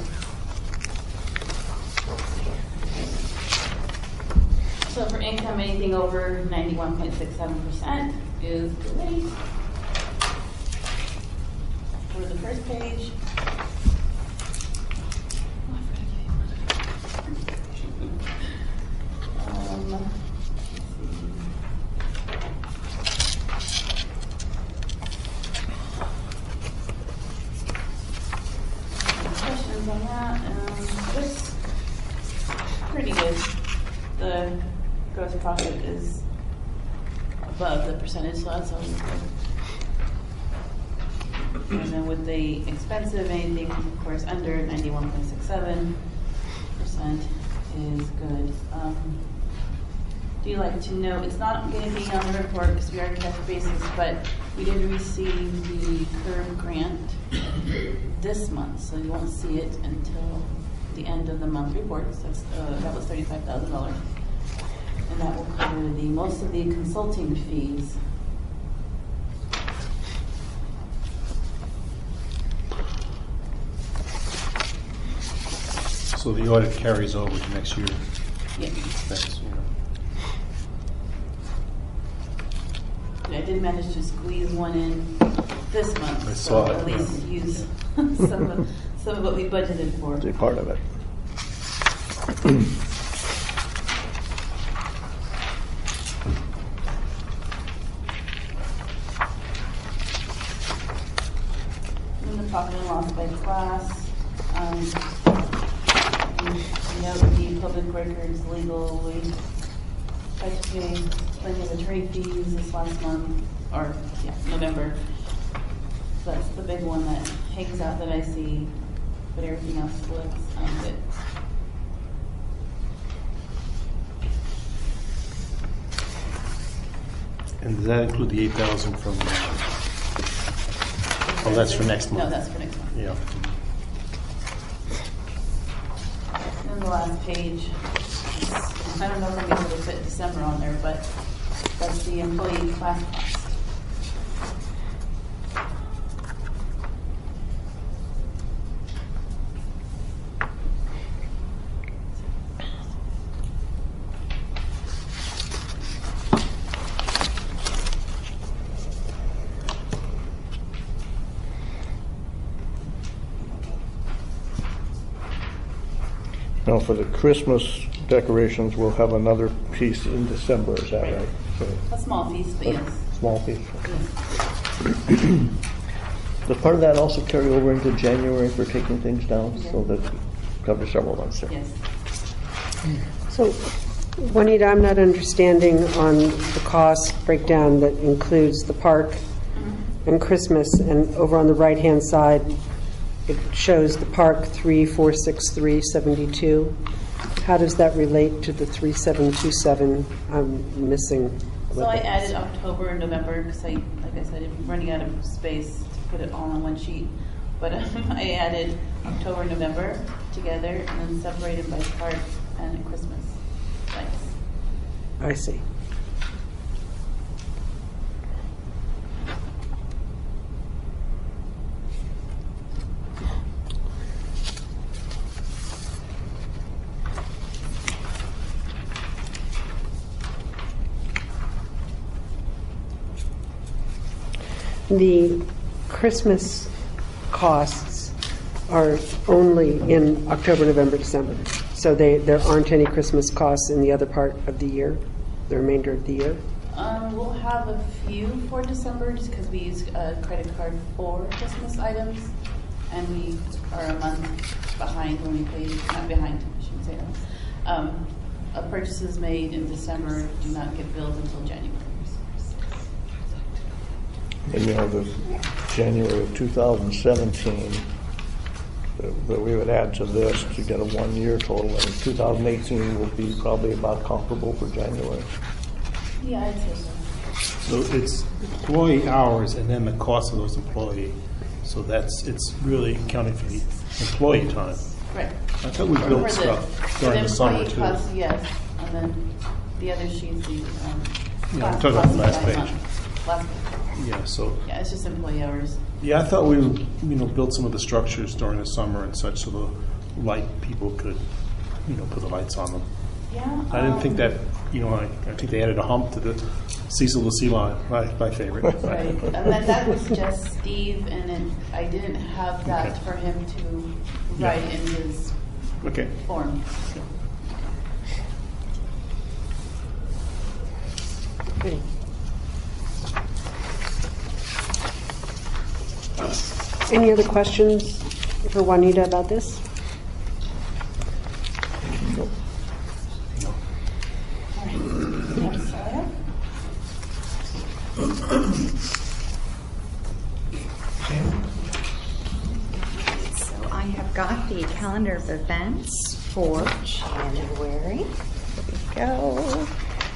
So for income, anything over ninety-one point six seven percent is great. Go to the first page. Oh, I forgot to give you one. profit is above the percentage, so that's always good. And then with the expensive, anything, of course, under ninety-one point six seven percent is good. Um, do you like to know, it's not going to be on the report because we already touched bases, but we did receive the current grant this month, so you won't see it until the end of the month report. So that's, uh, that was thirty-five thousand dollars. And that will cover the most of the consulting fees. So the audit carries over to next year. Yeah. That's, you know. I did manage to squeeze one in this month, I so saw it, at least yeah. use some of some of what we budgeted for. It's a part of it. And the profit and loss by class. Um, you know, the public records, legal, we tried to pay plenty of attorney fees this last month, or yeah, November. So that's the big one that hangs out that I see, but everything else looks um, good. And does that include the eight thousand from, uh, oh, that's for next month? No, that's for next month. Yeah. And the last page, I don't know if I'm able to fit December on there, but that's the employee class cost. Now, for the Christmas decorations, we'll have another piece in December, is that right? So, A small piece, but a yes. Small piece. Yes. Does part of that also carry over into January for taking things down, so that covers several months there? Yes. So, Juanita, I'm not understanding on the cost breakdown that includes the park and Christmas, and over on the right-hand side, it shows the park three four six three seventy-two. How does that relate to the three seven two seven I'm missing? So I added October and November because I, like I said, I'm running out of space to put it all on one sheet. But um, I added October and November together and then separated by park and Christmas lights. I see. The Christmas costs are only in October, November, December. So they, there aren't any Christmas costs in the other part of the year, the remainder of the year? Um, we'll have a few for December just because we use a credit card for Christmas items. And we are a month behind when we pay, not behind, I shouldn't say that. Um, uh, purchases made in December do not get billed until January. And you know, the January of two thousand seventeen, that that we would add to this to get a one-year total, and two thousand eighteen will be probably about comparable for January. Yeah, I'd say so. So it's employee hours and then the cost of those employees. So that's, it's really accounting for the employee time. Right. I thought we built For stuff the, during the summer employee too. costs, yes, and then the other sheets, the um, Yeah, I'm cost- talking about the costs last by page. month. Last page. Yeah, so, Yeah, it's just employee hours. yeah, I thought we, you know, built some of the structures during the summer and such so the light people could, you know, put the lights on them. Yeah. I didn't um, think that, you know, I, I think they added a hump to the Cecil the Sea Lion, my, my favorite. Right, and then that was just Steve, and it, I didn't have that Okay. for him to Yeah. write in his Okay. form. Okay. Any other questions for Juanita about this? I've got the calendar of events for January. There we go.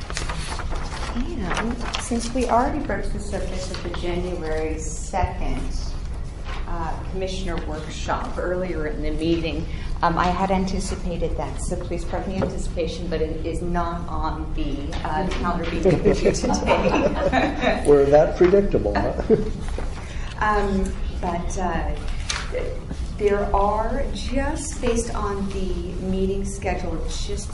And since we already broached the subject of the January second uh, Commissioner Workshop earlier in the meeting, um, I had anticipated that, so please pardon the anticipation, but it is not on the uh, calendar being given to you today. We're that predictable, huh? um, but uh, there are, just based on the meeting schedule, just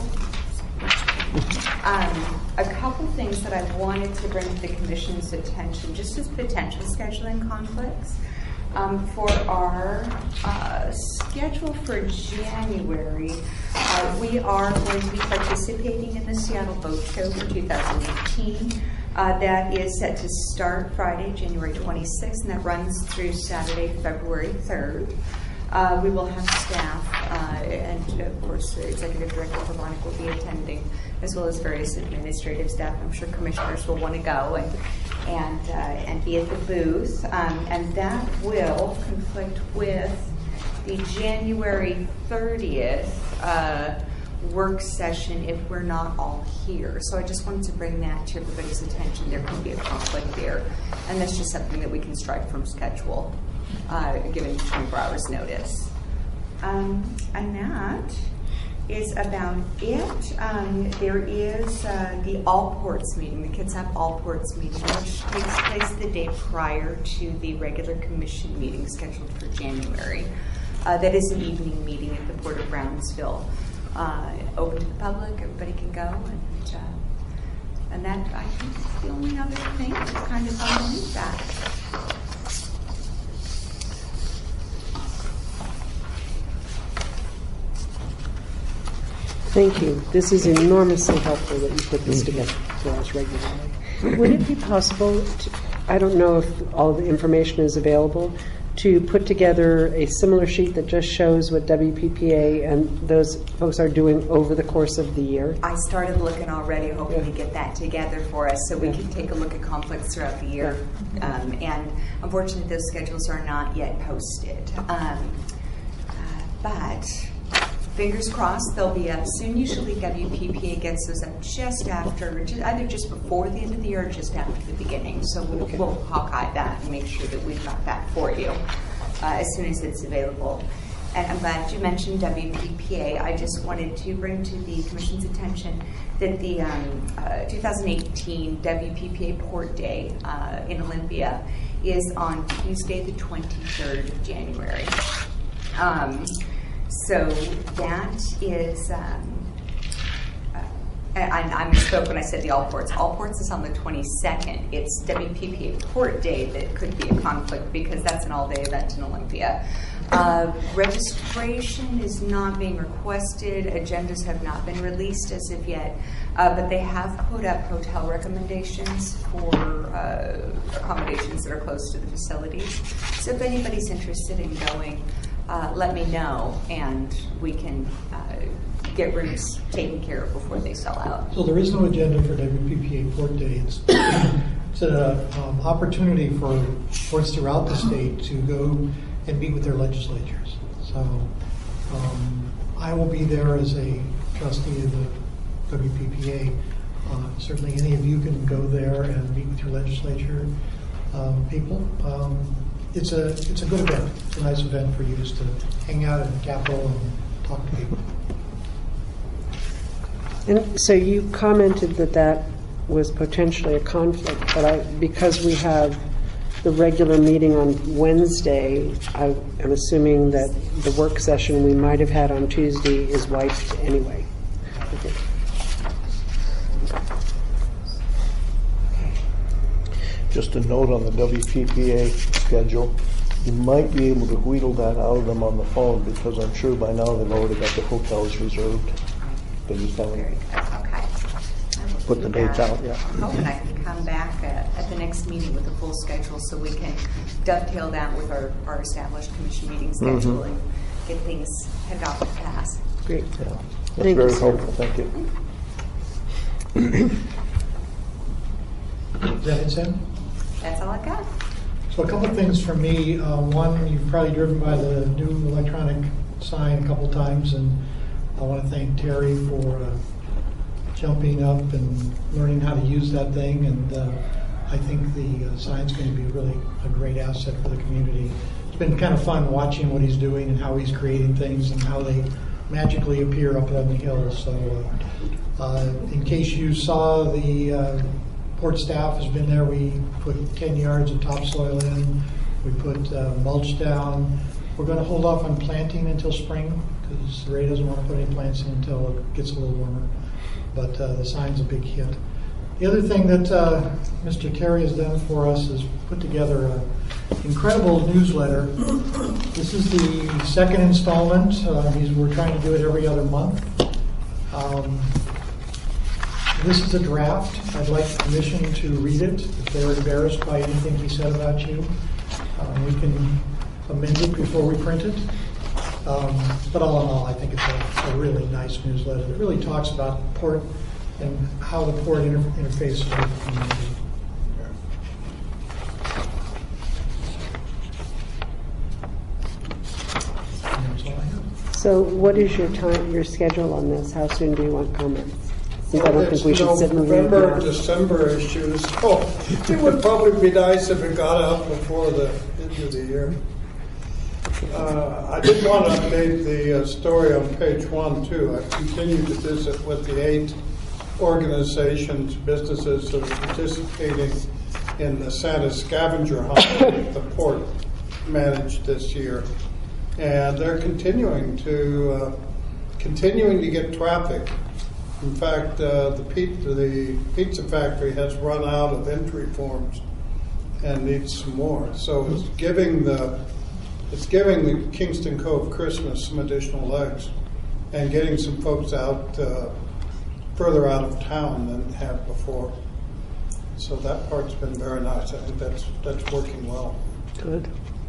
um, a couple things that I wanted to bring to the Commission's attention, just as potential scheduling conflicts. Um, for our uh, schedule for January, uh, we are going to be participating in the Seattle Boat Show for two thousand eighteen. Uh, that is set to start Friday, January twenty-sixth, and that runs through Saturday, February third. Uh, we will have staff, uh, and of course, the Executive Director Veronic will be attending, as well as various administrative staff. I'm sure commissioners will want to go and and uh, and be at the booth, um, and that will conflict with the January thirtieth uh, work session if we're not all here. So I just wanted to bring that to everybody's attention. There could be a conflict there, and that's just something that we can strike from schedule, uh, given twenty-four hours notice. Um, and that is about it. Um, there is uh, the All Ports meeting, the Kitsap All Ports meeting, which takes place the day prior to the regular commission meeting scheduled for January. Uh, that is an evening meeting at the Port of Brownsville. Uh, open to the public, everybody can go, and uh, and that, I think, is the only other thing that's kind of underneath that. Thank you. This is enormously helpful that you put this together for us regularly. Would it be possible, to, I don't know if all the information is available, to put together a similar sheet that just shows what W P P A and those folks are doing over the course of the year? I started looking already, hoping Yeah. to get that together for us so we Yeah. can take a look at conflicts throughout the year. Yeah. Um, and unfortunately, those schedules are not yet posted. Um, uh, but fingers crossed, they'll be up soon. Usually W P P A gets those up just after, just, either just before the end of the year or just after the beginning. So we'll, Okay. we'll hawkeye that and make sure that we've got that for you uh, as soon as it's available. And I'm glad you mentioned W P P A. I just wanted to bring to the Commission's attention that the um, uh, two thousand eighteen W P P A Port Day uh, in Olympia is on Tuesday, the twenty-third of January. Um, So that is, um, uh, and I misspoke when I said the All Ports. All Ports is on the twenty-second. It's W P P A Port Day that could be a conflict because that's an all-day event in Olympia. Uh, registration is not being requested. Agendas have not been released as of yet, uh, but they have put up hotel recommendations for uh, accommodations that are close to the facilities. So if anybody's interested in going, Uh, let me know, and we can uh, get rooms taken care of before they sell out. So there is no agenda for W P P A Port Day. It's, it's an um, opportunity for ports throughout the state to go and meet with their legislatures. So um, I will be there as a trustee of the W P P A. Uh, certainly any of you can go there and meet with your legislature um, people. Um, It's a it's a good event. It's a nice event for you just to hang out in the Capitol and talk to people. And so you commented that that was potentially a conflict, but I, because we have the regular meeting on Wednesday, I am assuming that the work session we might have had on Tuesday is wiped anyway. Okay. Just a note on the W P P A schedule, you might be able to wheedle that out of them on the phone because I'm sure by now they've already got the hotels reserved. They just Very haven't good. Okay. I will put do the dates that. out yet. I'm hoping I can come back uh, at the next meeting with a full schedule so we can dovetail that with our, our established commission meeting schedule Mhm. and get things headed off the pass. Great. Yeah, that's Thank you, very sir. helpful. Thank you. Is that it, Sam? That's all I've got. So a couple of things from me. Uh, one, you've probably driven by the new electronic sign a couple times, and I want to thank Terry for uh, jumping up and learning how to use that thing, and uh, I think the uh, sign's going to be really a great asset for the community. It's been kind of fun watching what he's doing and how he's creating things and how they magically appear up on the hill. So uh, uh, in case you saw, the uh, port staff has been there. We put ten yards of topsoil in. We put uh, mulch down. We're going to hold off on planting until spring because Ray doesn't want to put any plants in until it gets a little warmer. But uh, the sign's a big hit. The other thing that uh, Mister Terry has done for us is put together an incredible newsletter. This is the second installment. Uh, he's, we're trying to do it every other month. Um, this is a draft. I'd like the commission to read it. If they're embarrassed by anything he said about you, um, we can amend it before we print it. Um, but all in all, I think it's a, a really nice newsletter. It really talks about the port and how the port inter- interfaces with the community. And that's all I have. So what is your time, your schedule on this? How soon do you want comments? Since I don't It's, think we should you know, sit and read November, now. December issues. Oh, it would probably be nice if it got out before the end of the year. Uh, I did want to update the uh, story on page one, too. I continue to visit with the eight organizations, businesses that are participating in the Santa Scavenger Hunt the port managed this year. And they're continuing to uh, continuing to get traffic. In fact, uh, the, pizza, the pizza factory has run out of entry forms and needs some more. So it's giving the it's giving the Kingston Cove Christmas some additional legs and getting some folks out uh, further out of town than have before. So that part's been very nice. I think that's that's working well. Good.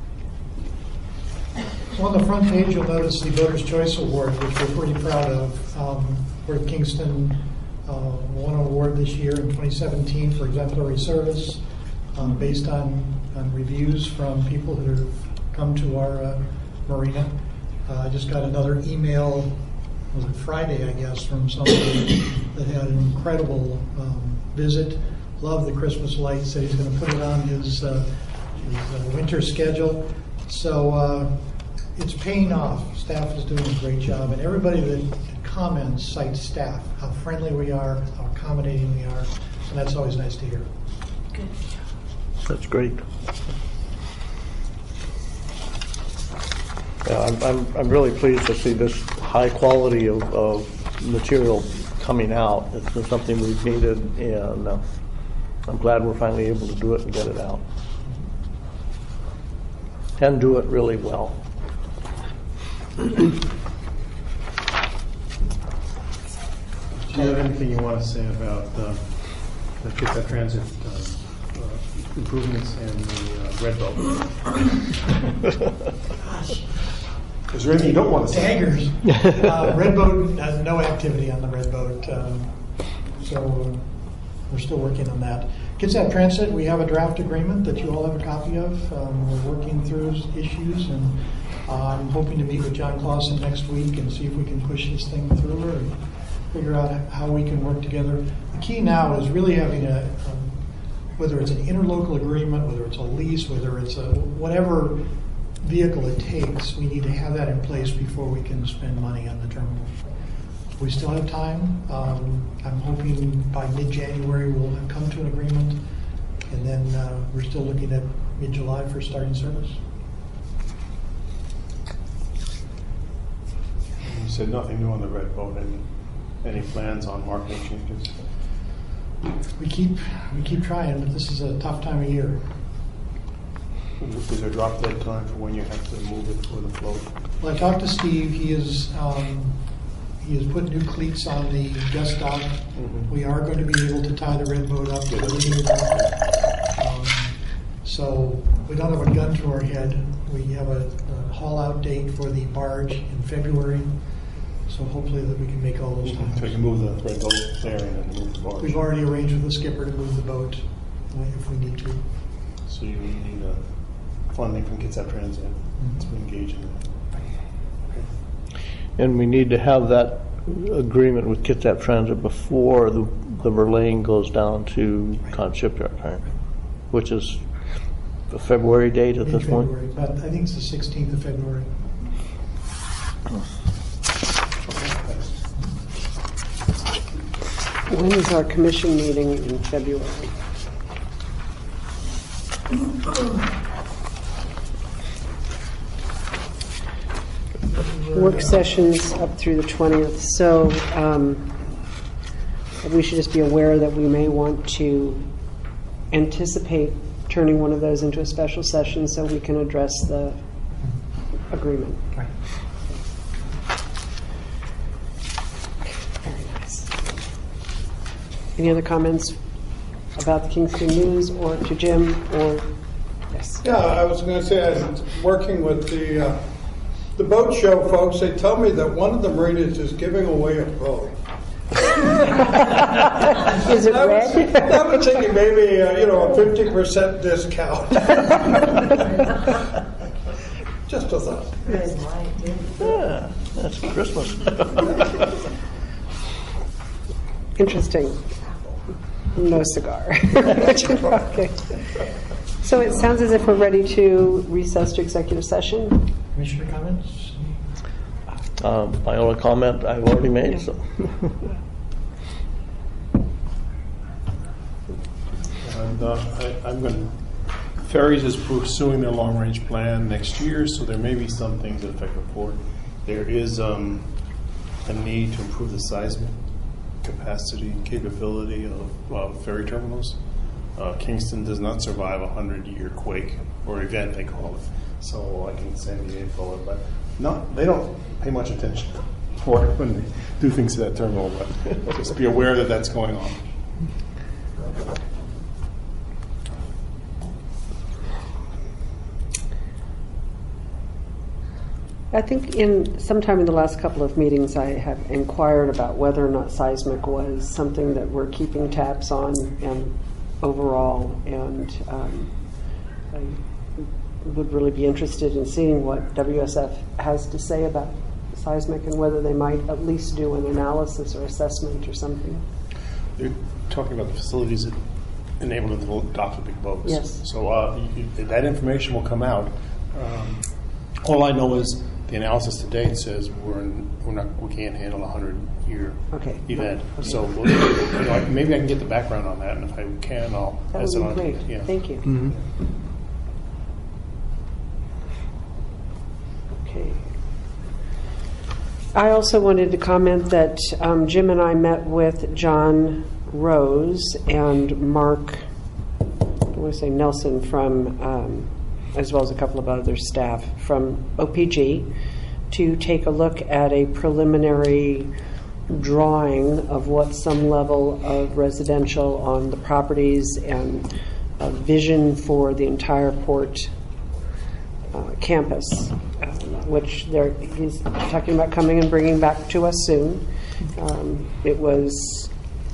So on the front page, you'll notice the Voters' Choice Award, which we're pretty proud of. Um, we're at Kingston uh, won an award this year in twenty seventeen for exemplary service um, based on, on reviews from people who have come to our uh, marina. Uh, I just got another email, was it Friday, I guess, from somebody that had an incredible um, visit. Loved the Christmas lights, said he's going to put it on his, uh, his uh, winter schedule. So uh, it's paying off. Staff is doing a great job, and everybody that comments cites staff, how friendly we are, how accommodating we are, and that's always nice to hear. Good. That's great. Yeah, I'm, I'm, I'm really pleased to see this high quality of, of material coming out. It's been something we've needed, and uh, I'm glad we're finally able to do it and get it out. And do it really well. Do you have anything you want to say about uh, the Kitsap Transit uh, uh, improvements and the uh, Red Boat? Is there anything you don't want to say? Daggers. uh, Red Boat has no activity on the Red Boat, um, so uh, we're still working on that. Kitsap Transit, we have a draft agreement that you all have a copy of. Um, we're working through issues, and uh, I'm hoping to meet with John Clausen next week and see if we can push this thing through and figure out how we can work together. The key now is really having a, um, whether it's an interlocal agreement, whether it's a lease, whether it's a whatever vehicle it takes, we need to have that in place before we can spend money on the terminal. We still have time. Um, I'm hoping by mid-January we'll have come to an agreement, and then uh, we're still looking at mid-July for starting service. You said nothing new on the Red Boat. Any, any plans on marketing changes? We keep we keep trying, but this is a tough time of year. Is there a drop dead time for when you have to move it for the float? Well, I talked to Steve. He is um, he has put new cleats on the guest dock. Mm-hmm. We are going to be able to tie the Red Boat up to the new dock. Um, so we don't have a gun to our head. We have a, a haul out date for the barge in February. So hopefully that we can make all those times. So you can move the Red Boat there and then move the barge. We've already arranged with the skipper to move the boat if we need to. So you need uh, funding from Kitsap Transit mm-hmm. to engage in that. Okay. And we need to have that agreement with Kitsap Transit before the, the Verlaine goes down to Con Shipyard, right? Which is the February date at In this point? February, but I think it's the sixteenth of February. When is our commission meeting in February? Work sessions up through the twentieth, so um, we should just be aware that we may want to anticipate turning one of those into a special session so we can address the agreement. Right. Very nice. Any other comments about the Kingston News or to Jim or yes? Yeah, I was going to say, I was working with the uh, the boat show folks. They tell me that one of the marinas is giving away a boat. Is it I red? was, I was thinking maybe uh, you know a fifty percent discount. Just a thought. Yeah, that's Christmas. Interesting. No cigar. Okay. So it sounds as if we're ready to recess to executive session. Commissioner comments? Um, my only comment I've already made. So. And uh, I, I'm going to, Ferries is pursuing their long-range plan next year, so there may be some things that affect the port. There is um, a need to improve the seismic capacity and capability of uh, ferry terminals. Uh, Kingston does not survive a hundred-year quake or event, they call it. So I can send you info, but not, they don't pay much attention for it when they do things to that terminal. But just be aware that that's going on. I think in sometime in the last couple of meetings I have inquired about whether or not seismic was something that we're keeping tabs on and overall, and um, I would really be interested in seeing what W S F has to say about seismic and whether they might at least do an analysis or assessment or something. They're talking about the facilities that enable them to dock the big boats. Yes. So uh, you, you, that information will come out. Um, all I know is the analysis to date says we're in, we're not we can't handle a hundred year Okay. event. Okay. So we'll, you know, maybe I can get the background on that, and if I can, I'll That pass it would on be to great. you. Yeah. Thank you. Mm-hmm. Okay. I also wanted to comment that um, Jim and I met with John Rose and Mark, I want to say Nelson from, um, as well as a couple of other staff from O P G, to take a look at a preliminary drawing of what some level of residential on the properties and a vision for the entire port uh, campus, um, which they're, he's talking about coming and bringing back to us soon. Um, it was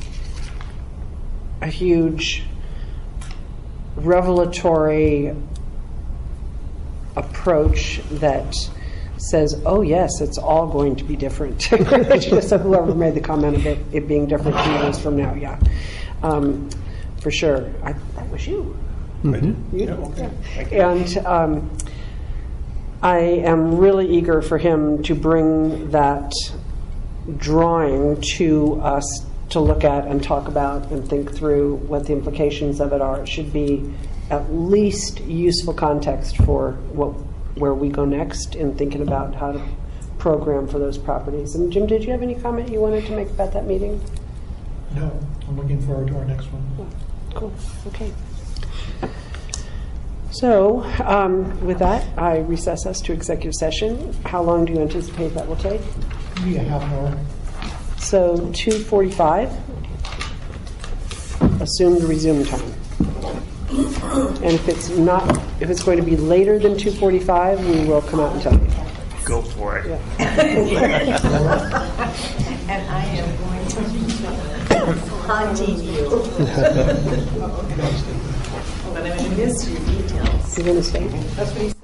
a huge revelatory approach that says, oh yes, it's all going to be different. So whoever made the comment of it, it being different two years from now, yeah. Um, for sure. I, that was you. Mm-hmm. You- Yeah, okay. Thank you. And um, I am really eager for him to bring that drawing to us to look at and talk about and think through what the implications of it are. It should be at least useful context for what where we go next in thinking about how to program for those properties. And Jim, did you have any comment you wanted to make about that meeting? No, I'm looking forward to our next one. Oh, cool. Okay. So, um, with that, I recess us to executive session. How long do you anticipate that will take? Maybe a half hour. So, two forty-five, assumed resume time. And if it's not, if it's going to be later than two forty-five, we will come out and tell you. Go for it. Yeah. And I am going to haunting you. But I'm going to miss your details. You're going to stay? That's what he